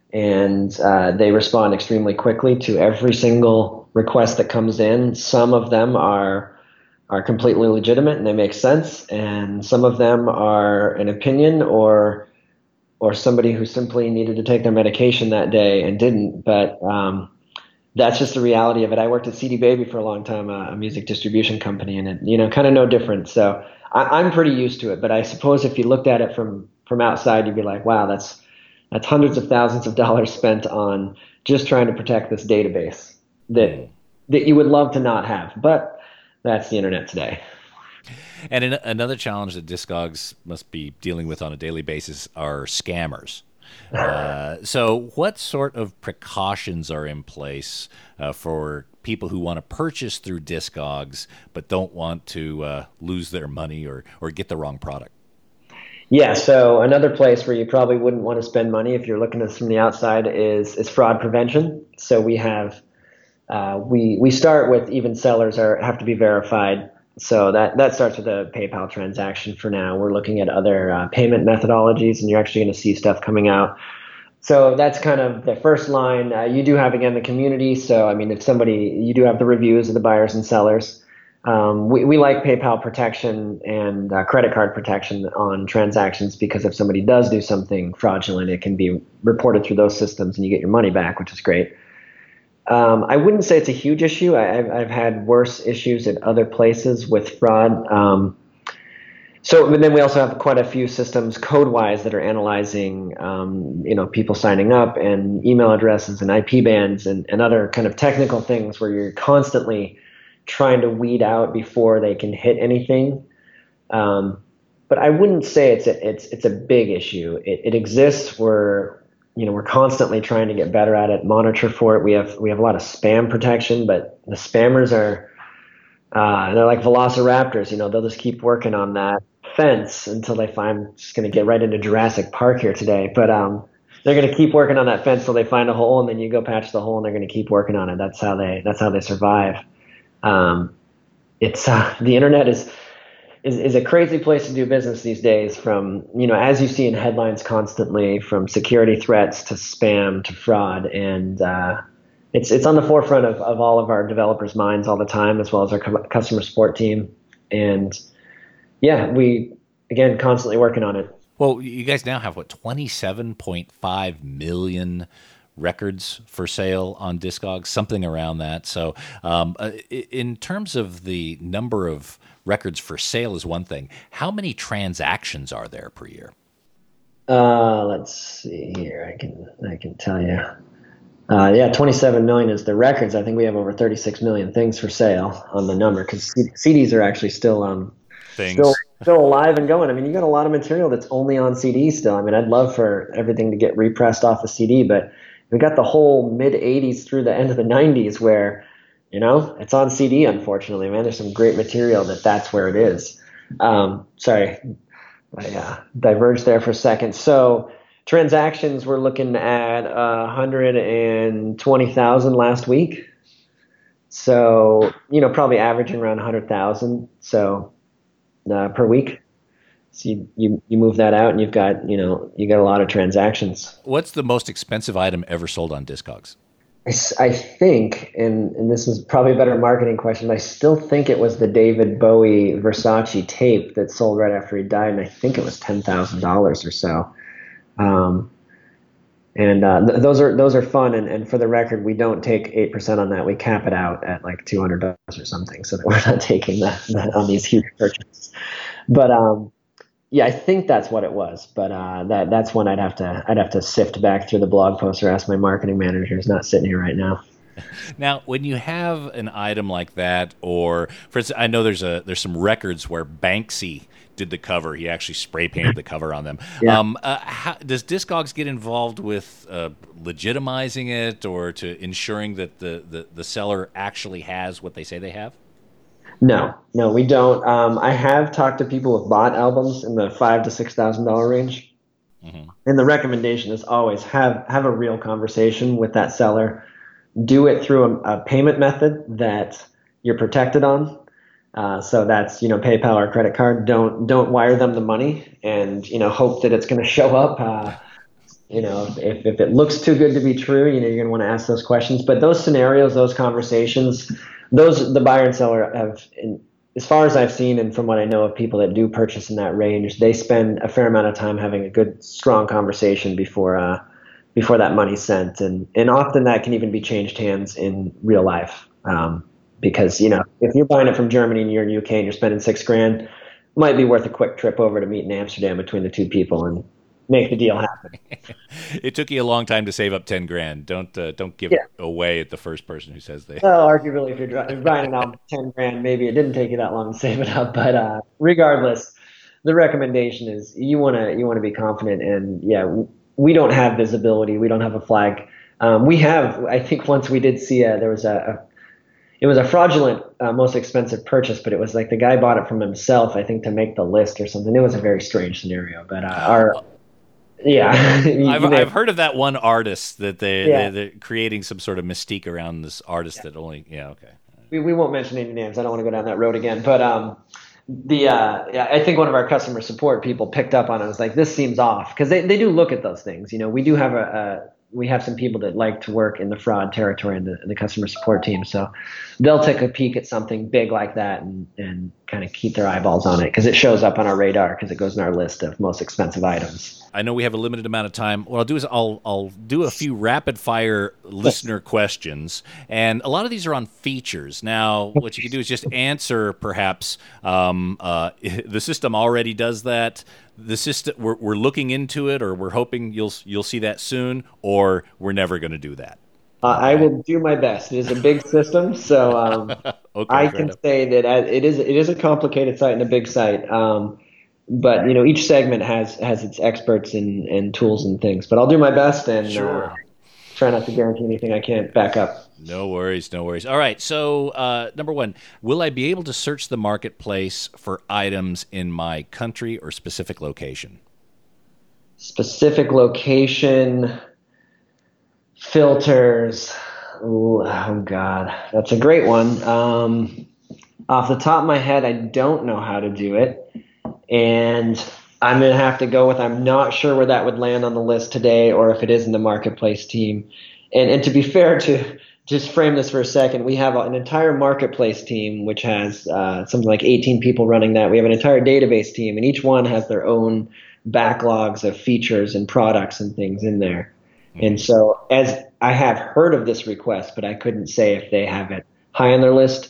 and they respond extremely quickly to every single request that comes in. Some of them are completely legitimate and they make sense, and some of them are an opinion or somebody who simply needed to take their medication that day and didn't. But that's just the reality of it. I worked at CD Baby for a long time, a music distribution company, and it, kind of no different. So I'm pretty used to it. But I suppose if you looked at it from outside, you'd be like, wow, that's hundreds of thousands of dollars spent on just trying to protect this database that you would love to not have. But that's the internet today. And another challenge that Discogs must be dealing with on a daily basis are scammers. So what sort of precautions are in place for people who want to purchase through Discogs but don't want to lose their money or get the wrong product? Yeah, so another place where you probably wouldn't want to spend money if you're looking at this from the outside is fraud prevention. So we have we start with even sellers have to be verified. So that starts with a PayPal transaction for now. We're looking at other payment methodologies, and you're actually going to see stuff coming out. So that's kind of the first line. You do have, again, the community. So, I mean, you do have the reviews of the buyers and sellers. We like PayPal protection and credit card protection on transactions, because if somebody does do something fraudulent, it can be reported through those systems and you get your money back, which is great. I wouldn't say it's a huge issue. I've had worse issues at other places with fraud. But then we also have quite a few systems code-wise that are analyzing, people signing up and email addresses and IP bands and other kind of technical things where you're constantly trying to weed out before they can hit anything. But I wouldn't say it's a big issue. It exists. We're constantly trying to get better at it, monitor for it. We have a lot of spam protection, but the spammers are they're like velociraptors. They'll just keep working on that fence until they find. I'm just going to get right into Jurassic Park here today, but they're going to keep working on that fence till they find a hole, and then you go patch the hole, and they're going to keep working on it. That's how they survive. It's the internet is a crazy place to do business these days, from, as you see in headlines constantly, from security threats to spam to fraud. And it's on the forefront of all of our developers' minds all the time, as well as our customer support team. And yeah, we, again, constantly working on it. Well, you guys now have, 27.5 million records for sale on Discogs, something around that. So in terms of the number of records for sale is one thing. How many transactions are there per year? Let's see here. I can tell you. 27 million is the records. I think we have over 36 million things for sale on the number, because CDs are actually still alive and going. I mean, you got a lot of material that's only on CD still. I mean, I'd love for everything to get repressed off a CD, but we got the whole mid 80s through the end of the 90s where, it's on CD, unfortunately, man. There's some great material that's where it is. Sorry, I diverged there for a second. So transactions, we're looking at 120,000 last week. So, probably averaging around 100,000 per week. So you move that out and you've got, you got a lot of transactions. What's the most expensive item ever sold on Discogs? I think, and this is probably a better marketing question, but I still think it was the David Bowie Versace tape that sold right after he died, and I think it was $10,000 or so. Those are fun, and for the record, we don't take 8% on that. We cap it out at like $200 or something, so that we're not taking that on these huge purchases. But yeah, I think that's what it was, but that's one I'd have to sift back through the blog post or ask my marketing manager, who's not sitting here right now. Now, when you have an item like that, or for instance, I know there's some records where Banksy did the cover. He actually spray painted the cover on them. Yeah. Does Discogs get involved with legitimizing it or to ensuring that the seller actually has what they say they have? No, we don't. I have talked to people who've bought albums in the $5,000 to $6,000 range, and the recommendation is always have a real conversation with that seller. Do it through a payment method that you're protected on. So that's PayPal or credit card. Don't wire them the money and hope that it's going to show up. If it looks too good to be true, you're going to want to ask those questions. But those scenarios, those conversations, the buyer and seller have, as far as I've seen and from what I know of people that do purchase in that range, they spend a fair amount of time having a good, strong conversation before that money's sent. And often that can even be changed hands in real life. Because, if you're buying it from Germany and you're in UK and you're spending $6,000, it might be worth a quick trip over to meet in Amsterdam between the two people and make the deal happen. It took you a long time to save up $10,000. Don't give it away at the first person who says they. Well, arguably, if you're buying an album for $10,000, maybe it didn't take you that long to save it up. But regardless, the recommendation is you want to be confident. And we don't have visibility. We don't have a flag. We have. I think once we did see it was a fraudulent, most expensive purchase, but it was like the guy bought it from himself, I think, to make the list or something. It was a very strange scenario, but I've heard of that one artist that they're creating some sort of mystique around this artist that only okay. We won't mention any names. I don't want to go down that road again, but I think one of our customer support people picked up on it. It was like, this seems off, because they do look at those things. We do have we have some people that like to work in the fraud territory in the customer support team. So they'll take a peek at something big like that and kind of keep their eyeballs on it, because it shows up on our radar, because it goes in our list of most expensive items. I know we have a limited amount of time. What I'll do is I'll do a few rapid fire listener questions, and a lot of these are on features. Now, what you can do is just answer perhaps the system already does that. The system we're looking into it, or we're hoping you'll see that soon, or we're never going to do that. I will do my best. It is a big system, so okay, I can say that it is a complicated site and a big site. But each segment has its experts and tools and things. But I'll do my best and try not to guarantee anything I can't back up. No worries. All right. So number one, will I be able to search the marketplace for items in my country or specific location? Specific location, filters. Oh God, that's a great one. Off the top of my head, I don't know how to do it. And I'm going to have to go with, I'm not sure where that would land on the list today, or if it is in the marketplace team. And to be fair, to just frame this for a second, we have an entire marketplace team, which has something like 18 people running that. We have an entire database team, and each one has their own backlogs of features and products and things in there. And so, as I have heard of this request, but I couldn't say if they have it high on their list.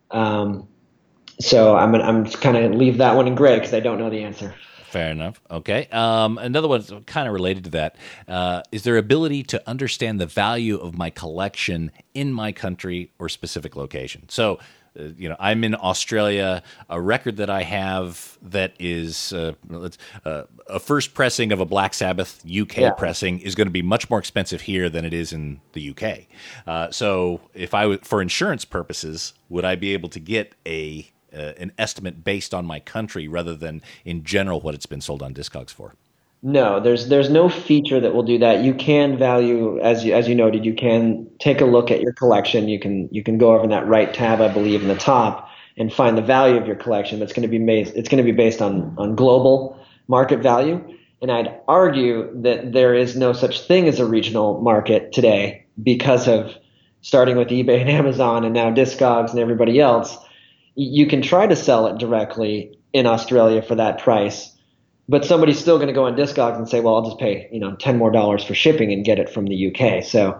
So I'm just kind of leave that one in gray, because I don't know the answer. Fair enough. Okay. Another one kind of related to that. Is there ability to understand the value of my collection in my country or specific location? So, I'm in Australia. A record that I have that is a first pressing of a Black Sabbath UK pressing is going to be much more expensive here than it is in the UK. So if for insurance purposes, would I be able to get an estimate based on my country rather than in general what it's been sold on Discogs for? No, there's no feature that will do that. You can value, as you noted, you can take a look at your collection. You can go over in that right tab, I believe, in the top, and find the value of your collection. That's going to be based on global market value. And I'd argue that there is no such thing as a regional market today, because of starting with eBay and Amazon and now Discogs and everybody else. You can try to sell it directly in Australia for that price, but somebody's still going to go on Discogs and say, well, I'll just pay $10 more for shipping and get it from the UK. So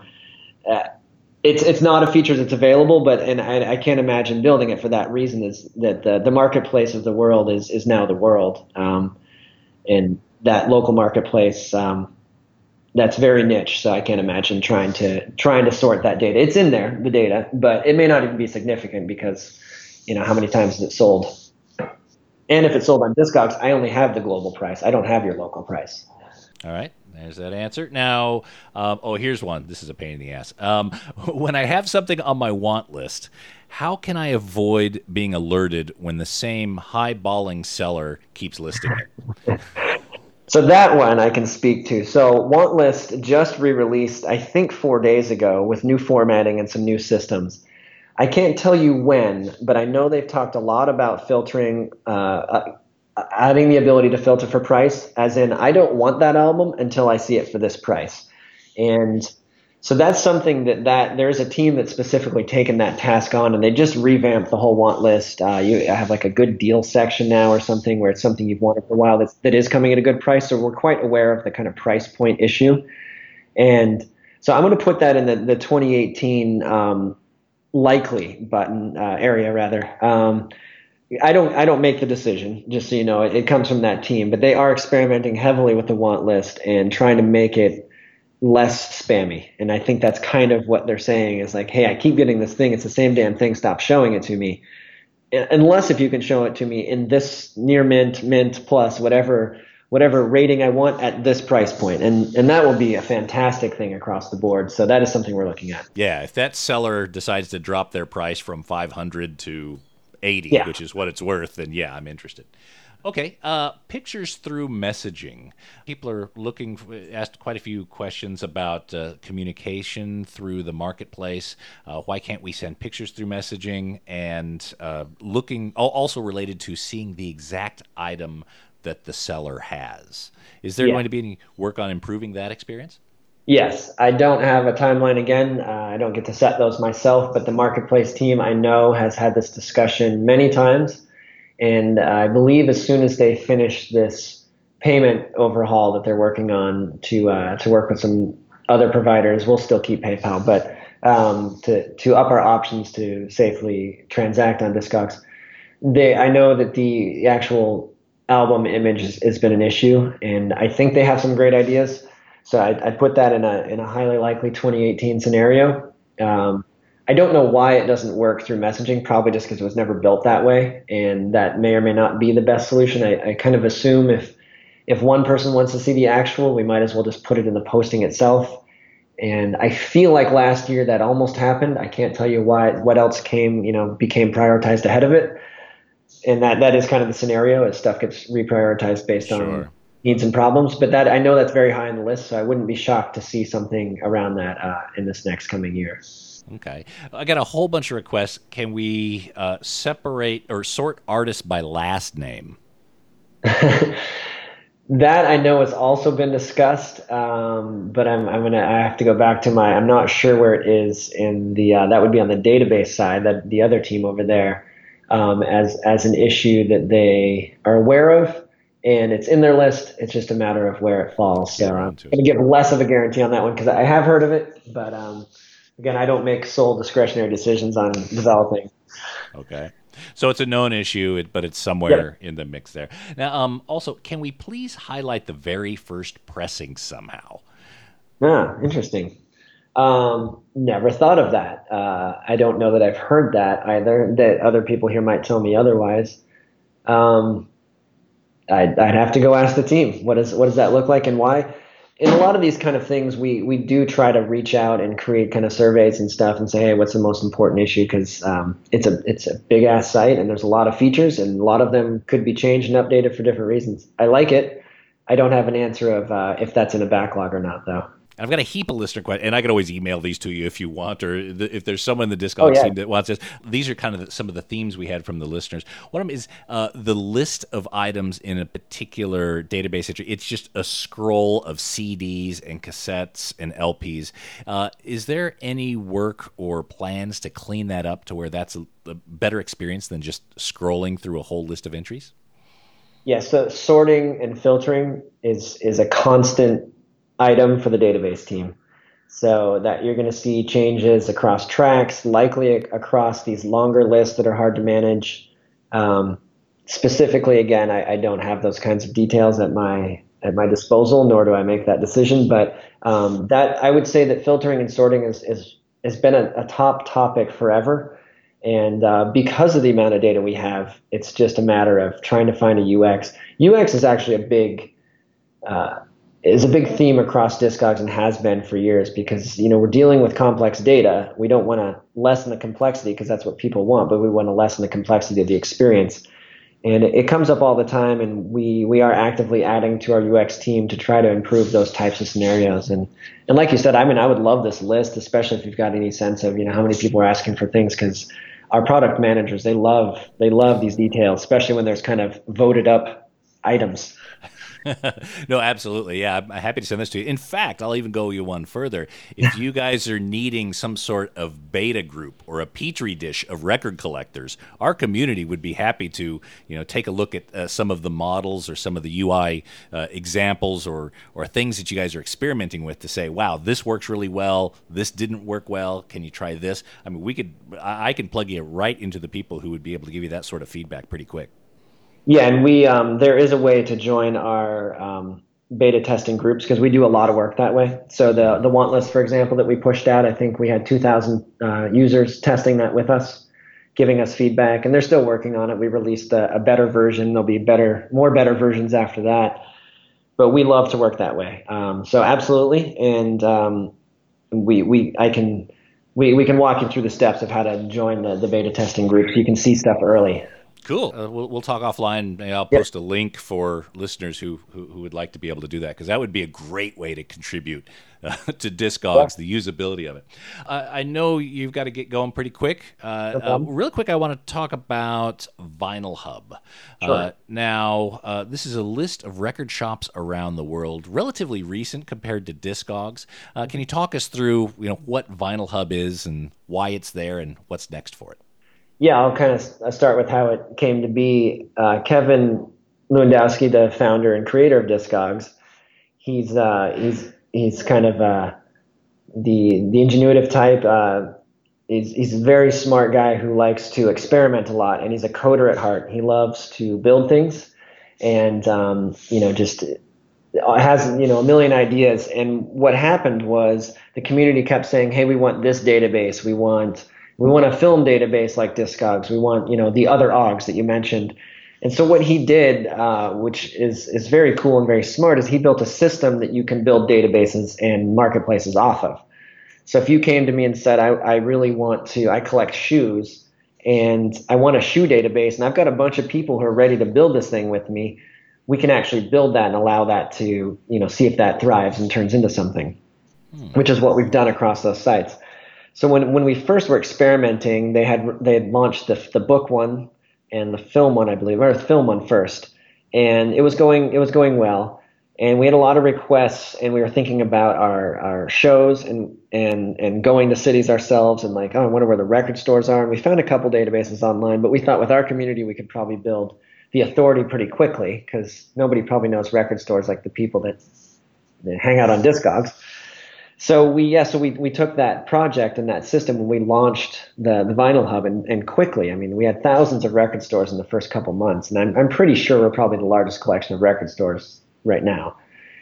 it's not a feature that's available, and I can't imagine building it for that reason, is that the marketplace of the world is now the world. And that local marketplace, that's very niche. So I can't imagine trying to sort that data. It's in there, the data, but it may not even be significant, because how many times is it sold? And if it's sold on Discogs, I only have the global price. I don't have your local price. All right. There's that answer. Now, here's one. This is a pain in the ass. When I have something on my want list, how can I avoid being alerted when the same high-balling seller keeps listing it? So that one I can speak to. So Want List just re-released, I think 4 days ago, with new formatting and some new systems. I can't tell you when, but I know they've talked a lot about filtering adding the ability to filter for price, as in I don't want that album until I see it for this price. And so that's something that there's a team that's specifically taken that task on, and they just revamped the whole want list. You have like a good deal section now or something where it's something you've wanted for a while that is coming at a good price. So we're quite aware of the kind of price point issue. And so I'm going to put that in the 2018 likely button area rather. I don't make the decision, just so you know. It comes from that team, but they are experimenting heavily with the want list and trying to make it less spammy. And I think that's kind of what they're saying is like, hey, I keep getting this thing. It's the same damn thing. Stop showing it to me. Unless if you can show it to me in this near mint plus, whatever rating I want at this price point. And that will be a fantastic thing across the board. So that is something we're looking at. Yeah. If that seller decides to drop their price from 500 to 80, which is what it's worth, then yeah, I'm interested. Okay, pictures through messaging. People are asked quite a few questions about communication through the marketplace. Why can't we send pictures through messaging? And also related to seeing the exact item that the seller has. Is there going to be any work on improving that experience? Yes, I don't have a timeline again. I don't get to set those myself, but the marketplace team I know has had this discussion many times. And I believe as soon as they finish this payment overhaul that they're working on to work with some other providers, we'll still keep PayPal, but to up our options to safely transact on Discogs. I know that the actual album image has been an issue, and I think they have some great ideas. So I'd put that in a highly likely 2018 scenario. I don't know why it doesn't work through messaging, probably just because it was never built that way, and that may or may not be the best solution. I kind of assume if one person wants to see the actual, we might as well just put it in the posting itself. And I feel like last year that almost happened. I can't tell you what else became prioritized ahead of it. And that is kind of the scenario as stuff gets reprioritized based on needs and problems. But that I know that's very high on the list, so I wouldn't be shocked to see something around that in this next coming year. Okay. I got a whole bunch of requests. Can we separate or sort artists by last name? That I know has also been discussed, but I have to go back to I'm not sure where it is in the that would be on the database side, that the other team over there, as an issue that they are aware of, and it's in their list. It's just a matter of where it falls. So I'm going to give less of a guarantee on that one because I have heard of it, but again, I don't make sole discretionary decisions on developing. Okay. So it's a known issue, but it's somewhere in the mix there. Now, also, can we please highlight the very first pressing somehow? Interesting. Never thought of that. I don't know that I've heard that either, that other people here might tell me otherwise. I'd have to go ask the team. What does that look like and why? In a lot of these kind of things, we do try to reach out and create kind of surveys and stuff and say, hey, what's the most important issue? Because it's a big ass site and there's a lot of features and a lot of them could be changed and updated for different reasons. I like it. I don't have an answer of if that's in a backlog or not, though. I've got a heap of listener questions, and I can always email these to you if you want, or if there's someone in the Discogs team that wants this. These are kind of some of the themes we had from the listeners. One of them is the list of items in a particular database entry. It's just a scroll of CDs and cassettes and LPs. Is there any work or plans to clean that up to where that's a better experience than just scrolling through a whole list of entries? Yeah, so sorting and filtering is a constant item for the database team, so that you're going to see changes across tracks, likely across these longer lists that are hard to manage. Specifically, again, I don't have those kinds of details at my disposal, nor do I make that decision. But that I would say that filtering and sorting has been a top topic forever, and because of the amount of data we have, it's just a matter of trying to find a UX. UX is actually a big theme across Discogs and has been for years, because we're dealing with complex data. We don't want to lessen the complexity because that's what people want, but we want to lessen the complexity of the experience. And it comes up all the time, and we are actively adding to our UX team to try to improve those types of scenarios. And like you said, I would love this list, especially if you've got any sense of how many people are asking for things, because our product managers, they love these details, especially when there's kind of voted up items. No, absolutely. Yeah, I'm happy to send this to you. In fact, I'll even go you one further. If you guys are needing some sort of beta group or a petri dish of record collectors, our community would be happy to, take a look at some of the models or some of the UI examples or things that you guys are experimenting with to say, wow, this works really well. This didn't work well. Can you try this? I mean, I can plug you right into the people who would be able to give you that sort of feedback pretty quick. Yeah, and we there is a way to join our beta testing groups because we do a lot of work that way. So the want list, for example, that we pushed out, I think we had 2,000 users testing that with us, giving us feedback, and they're still working on it. We released a better version. There'll be more better versions after that. But we love to work that way. So absolutely, and we can walk you through the steps of how to join the beta testing groups. You can see stuff early. Cool. We'll talk offline. Maybe I'll post a link for listeners who would like to be able to do that, because that would be a great way to contribute to Discogs, the usability of it. I know you've got to get going pretty quick. Real quick, I want to talk about Vinyl Hub. Sure. Now, this is a list of record shops around the world, relatively recent compared to Discogs. Can you talk us through what Vinyl Hub is and why it's there and what's next for it? Yeah, I'll kind of start with how it came to be. Kevin Lewandowski, the founder and creator of Discogs, he's kind of the ingenuitive type. He's a very smart guy who likes to experiment a lot, and he's a coder at heart. He loves to build things, and just has a million ideas. And what happened was the community kept saying, "Hey, we want this database. We want a film database like Discogs. We want, the other OGs that you mentioned." And so what he did, which is very cool and very smart, is he built a system that you can build databases and marketplaces off of. So if you came to me and said, I collect shoes and I want a shoe database, and I've got a bunch of people who are ready to build this thing with me, we can actually build that and allow that to, see if that thrives and turns into something, which is what we've done across those sites. So when we first were experimenting, they had launched the book one and the film one, I believe, or the film one first, and it was going well, and we had a lot of requests, and we were thinking about our shows and going to cities ourselves, and I wonder where the record stores are, and we found a couple databases online, but we thought with our community we could probably build the authority pretty quickly because nobody probably knows record stores like the people that hang out on Discogs. So we took that project and that system and we launched the Vinyl Hub and quickly. I mean, we had thousands of record stores in the first couple months, and I'm pretty sure we're probably the largest collection of record stores right now.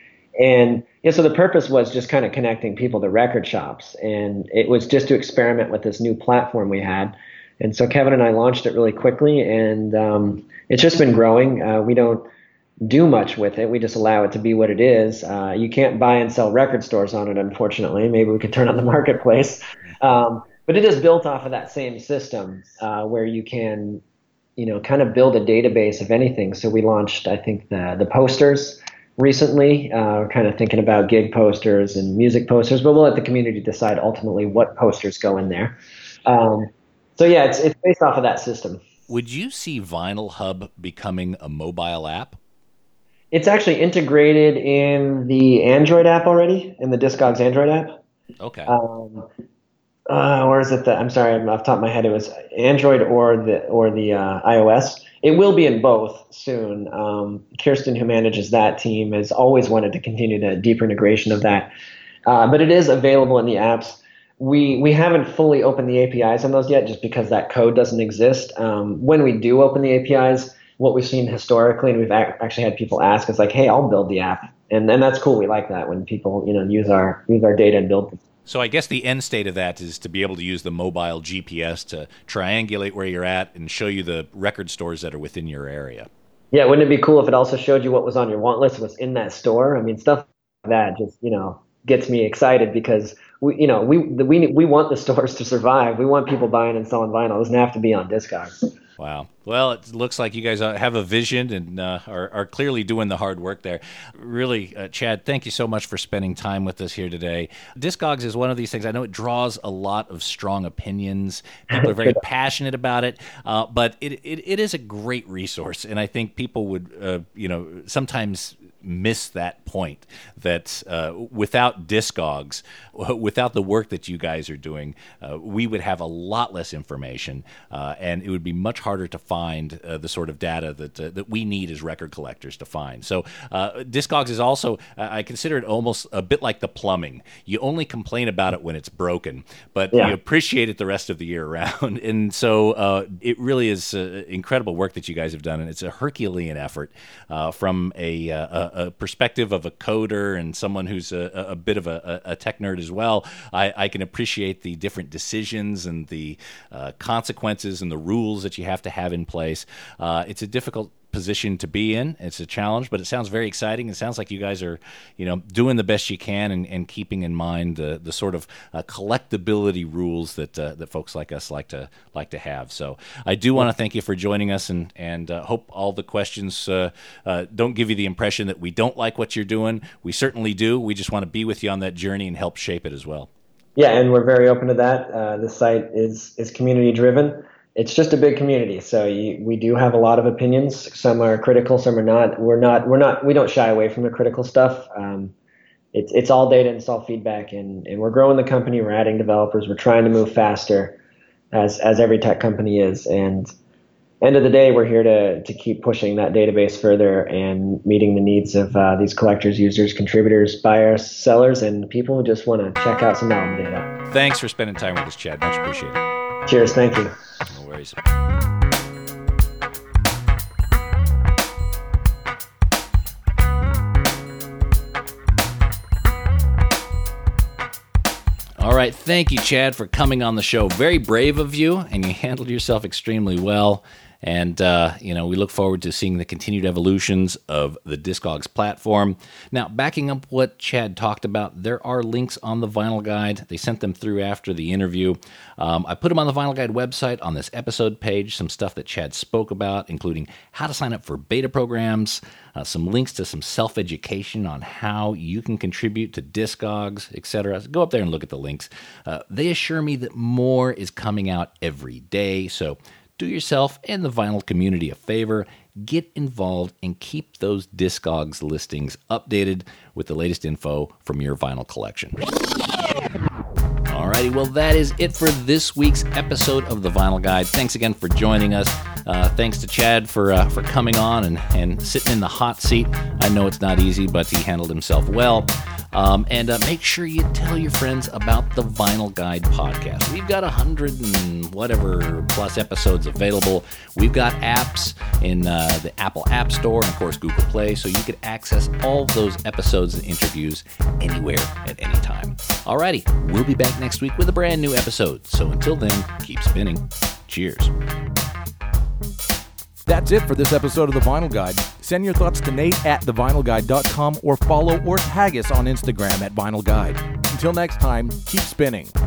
And so the purpose was just kind of connecting people to record shops, and it was just to experiment with this new platform we had. And so Kevin and I launched it really quickly, and it's just been growing. We don't do much with it. We just allow it to be what it is. You can't buy and sell record stores on it, unfortunately. Maybe we could turn on the marketplace. But it is built off of that same system where you can, kind of build a database of anything. So we launched, I think, the posters recently. We're kind of thinking about gig posters and music posters, but we'll let the community decide ultimately what posters go in there. It's based off of that system. Would you see Vinyl Hub becoming a mobile app? It's actually integrated in the Android app already, in the Discogs Android app. Okay. Or is it I'm sorry, off the top of my head, it was Android or the iOS. It will be in both soon. Kirsten, who manages that team, has always wanted to continue the deeper integration of that. But it is available in the apps. We haven't fully opened the APIs on those yet just because that code doesn't exist. When we do open the APIs, what we've seen historically, and we've actually had people ask, is like, "Hey, I'll build the app," and that's cool. We like that when people use our data and build them. So I guess the end state of that is to be able to use the mobile GPS to triangulate where you're at and show you the record stores that are within your area. Yeah, wouldn't it be cool if it also showed you what was on your want list, was in that store? I mean, stuff like that just gets me excited because we want the stores to survive. We want people buying and selling vinyl. It doesn't have to be on Discogs. Wow. Well, it looks like you guys have a vision and are clearly doing the hard work there. Really, Chad, thank you so much for spending time with us here today. Discogs is one of these things. I know it draws a lot of strong opinions. People are very passionate about it, but it is a great resource, and I think people would, sometimes miss that point that without Discogs, without the work that you guys are doing, we would have a lot less information, and it would be much harder to find the sort of data that we need as record collectors to find. So Discogs is also, I consider it almost a bit like the plumbing. You only complain about it when it's broken, but you appreciate it the rest of the year around. And so it really is incredible work that you guys have done, and it's a Herculean effort from a perspective of a coder and someone who's a bit of a tech nerd as well. I can appreciate the different decisions and the consequences and the rules that you have to have in place. It's a difficult position to be in. It's a challenge, but it sounds very exciting. It sounds like you guys are, doing the best you can and keeping in mind the sort of collectability rules that folks like us like to have. So I do want to thank you for joining us, and hope all the questions don't give you the impression that we don't like what you're doing. We certainly do. We just want to be with you on that journey and help shape it as well. Yeah, and we're very open to that. The site is community driven. It's just a big community, so we do have a lot of opinions. Some are critical, some are not. We don't shy away from the critical stuff. It's all data and it's all feedback, and we're growing the company. We're adding developers. We're trying to move faster, as every tech company is. And end of the day, we're here to keep pushing that database further and meeting the needs of these collectors, users, contributors, buyers, sellers, and people who just want to check out some album data. Thanks for spending time with us, Chad. Much appreciated. Cheers. Thank you. No worries. All right. Thank you, Chad, for coming on the show. Very brave of you, and you handled yourself extremely well. And, we look forward to seeing the continued evolutions of the Discogs platform. Now, backing up what Chad talked about, there are links on the Vinyl Guide. They sent them through after the interview. I put them on the Vinyl Guide website on this episode page, some stuff that Chad spoke about, including how to sign up for beta programs, some links to some self-education on how you can contribute to Discogs, etc. Go up there and look at the links. They assure me that more is coming out every day, so do yourself and the vinyl community a favor, get involved, and keep those Discogs listings updated with the latest info from your vinyl collection. Alrighty, well, that is it for this week's episode of the Vinyl Guide. Thanks again for joining us. Thanks to Chad for coming on and sitting in the hot seat. I know it's not easy, but he handled himself well. And make sure you tell your friends about the Vinyl Guide podcast. We've got 100 and whatever plus episodes available. We've got apps in the Apple App Store and, of course, Google Play, so you can access all of those episodes and interviews anywhere at any time. Alrighty, we'll be back next week with a brand new episode. So until then, keep spinning. Cheers. That's it for this episode of The Vinyl Guide. Send your thoughts to Nate at thevinylguide.com or follow or tag us on Instagram at Vinyl Guide. Until next time, keep spinning.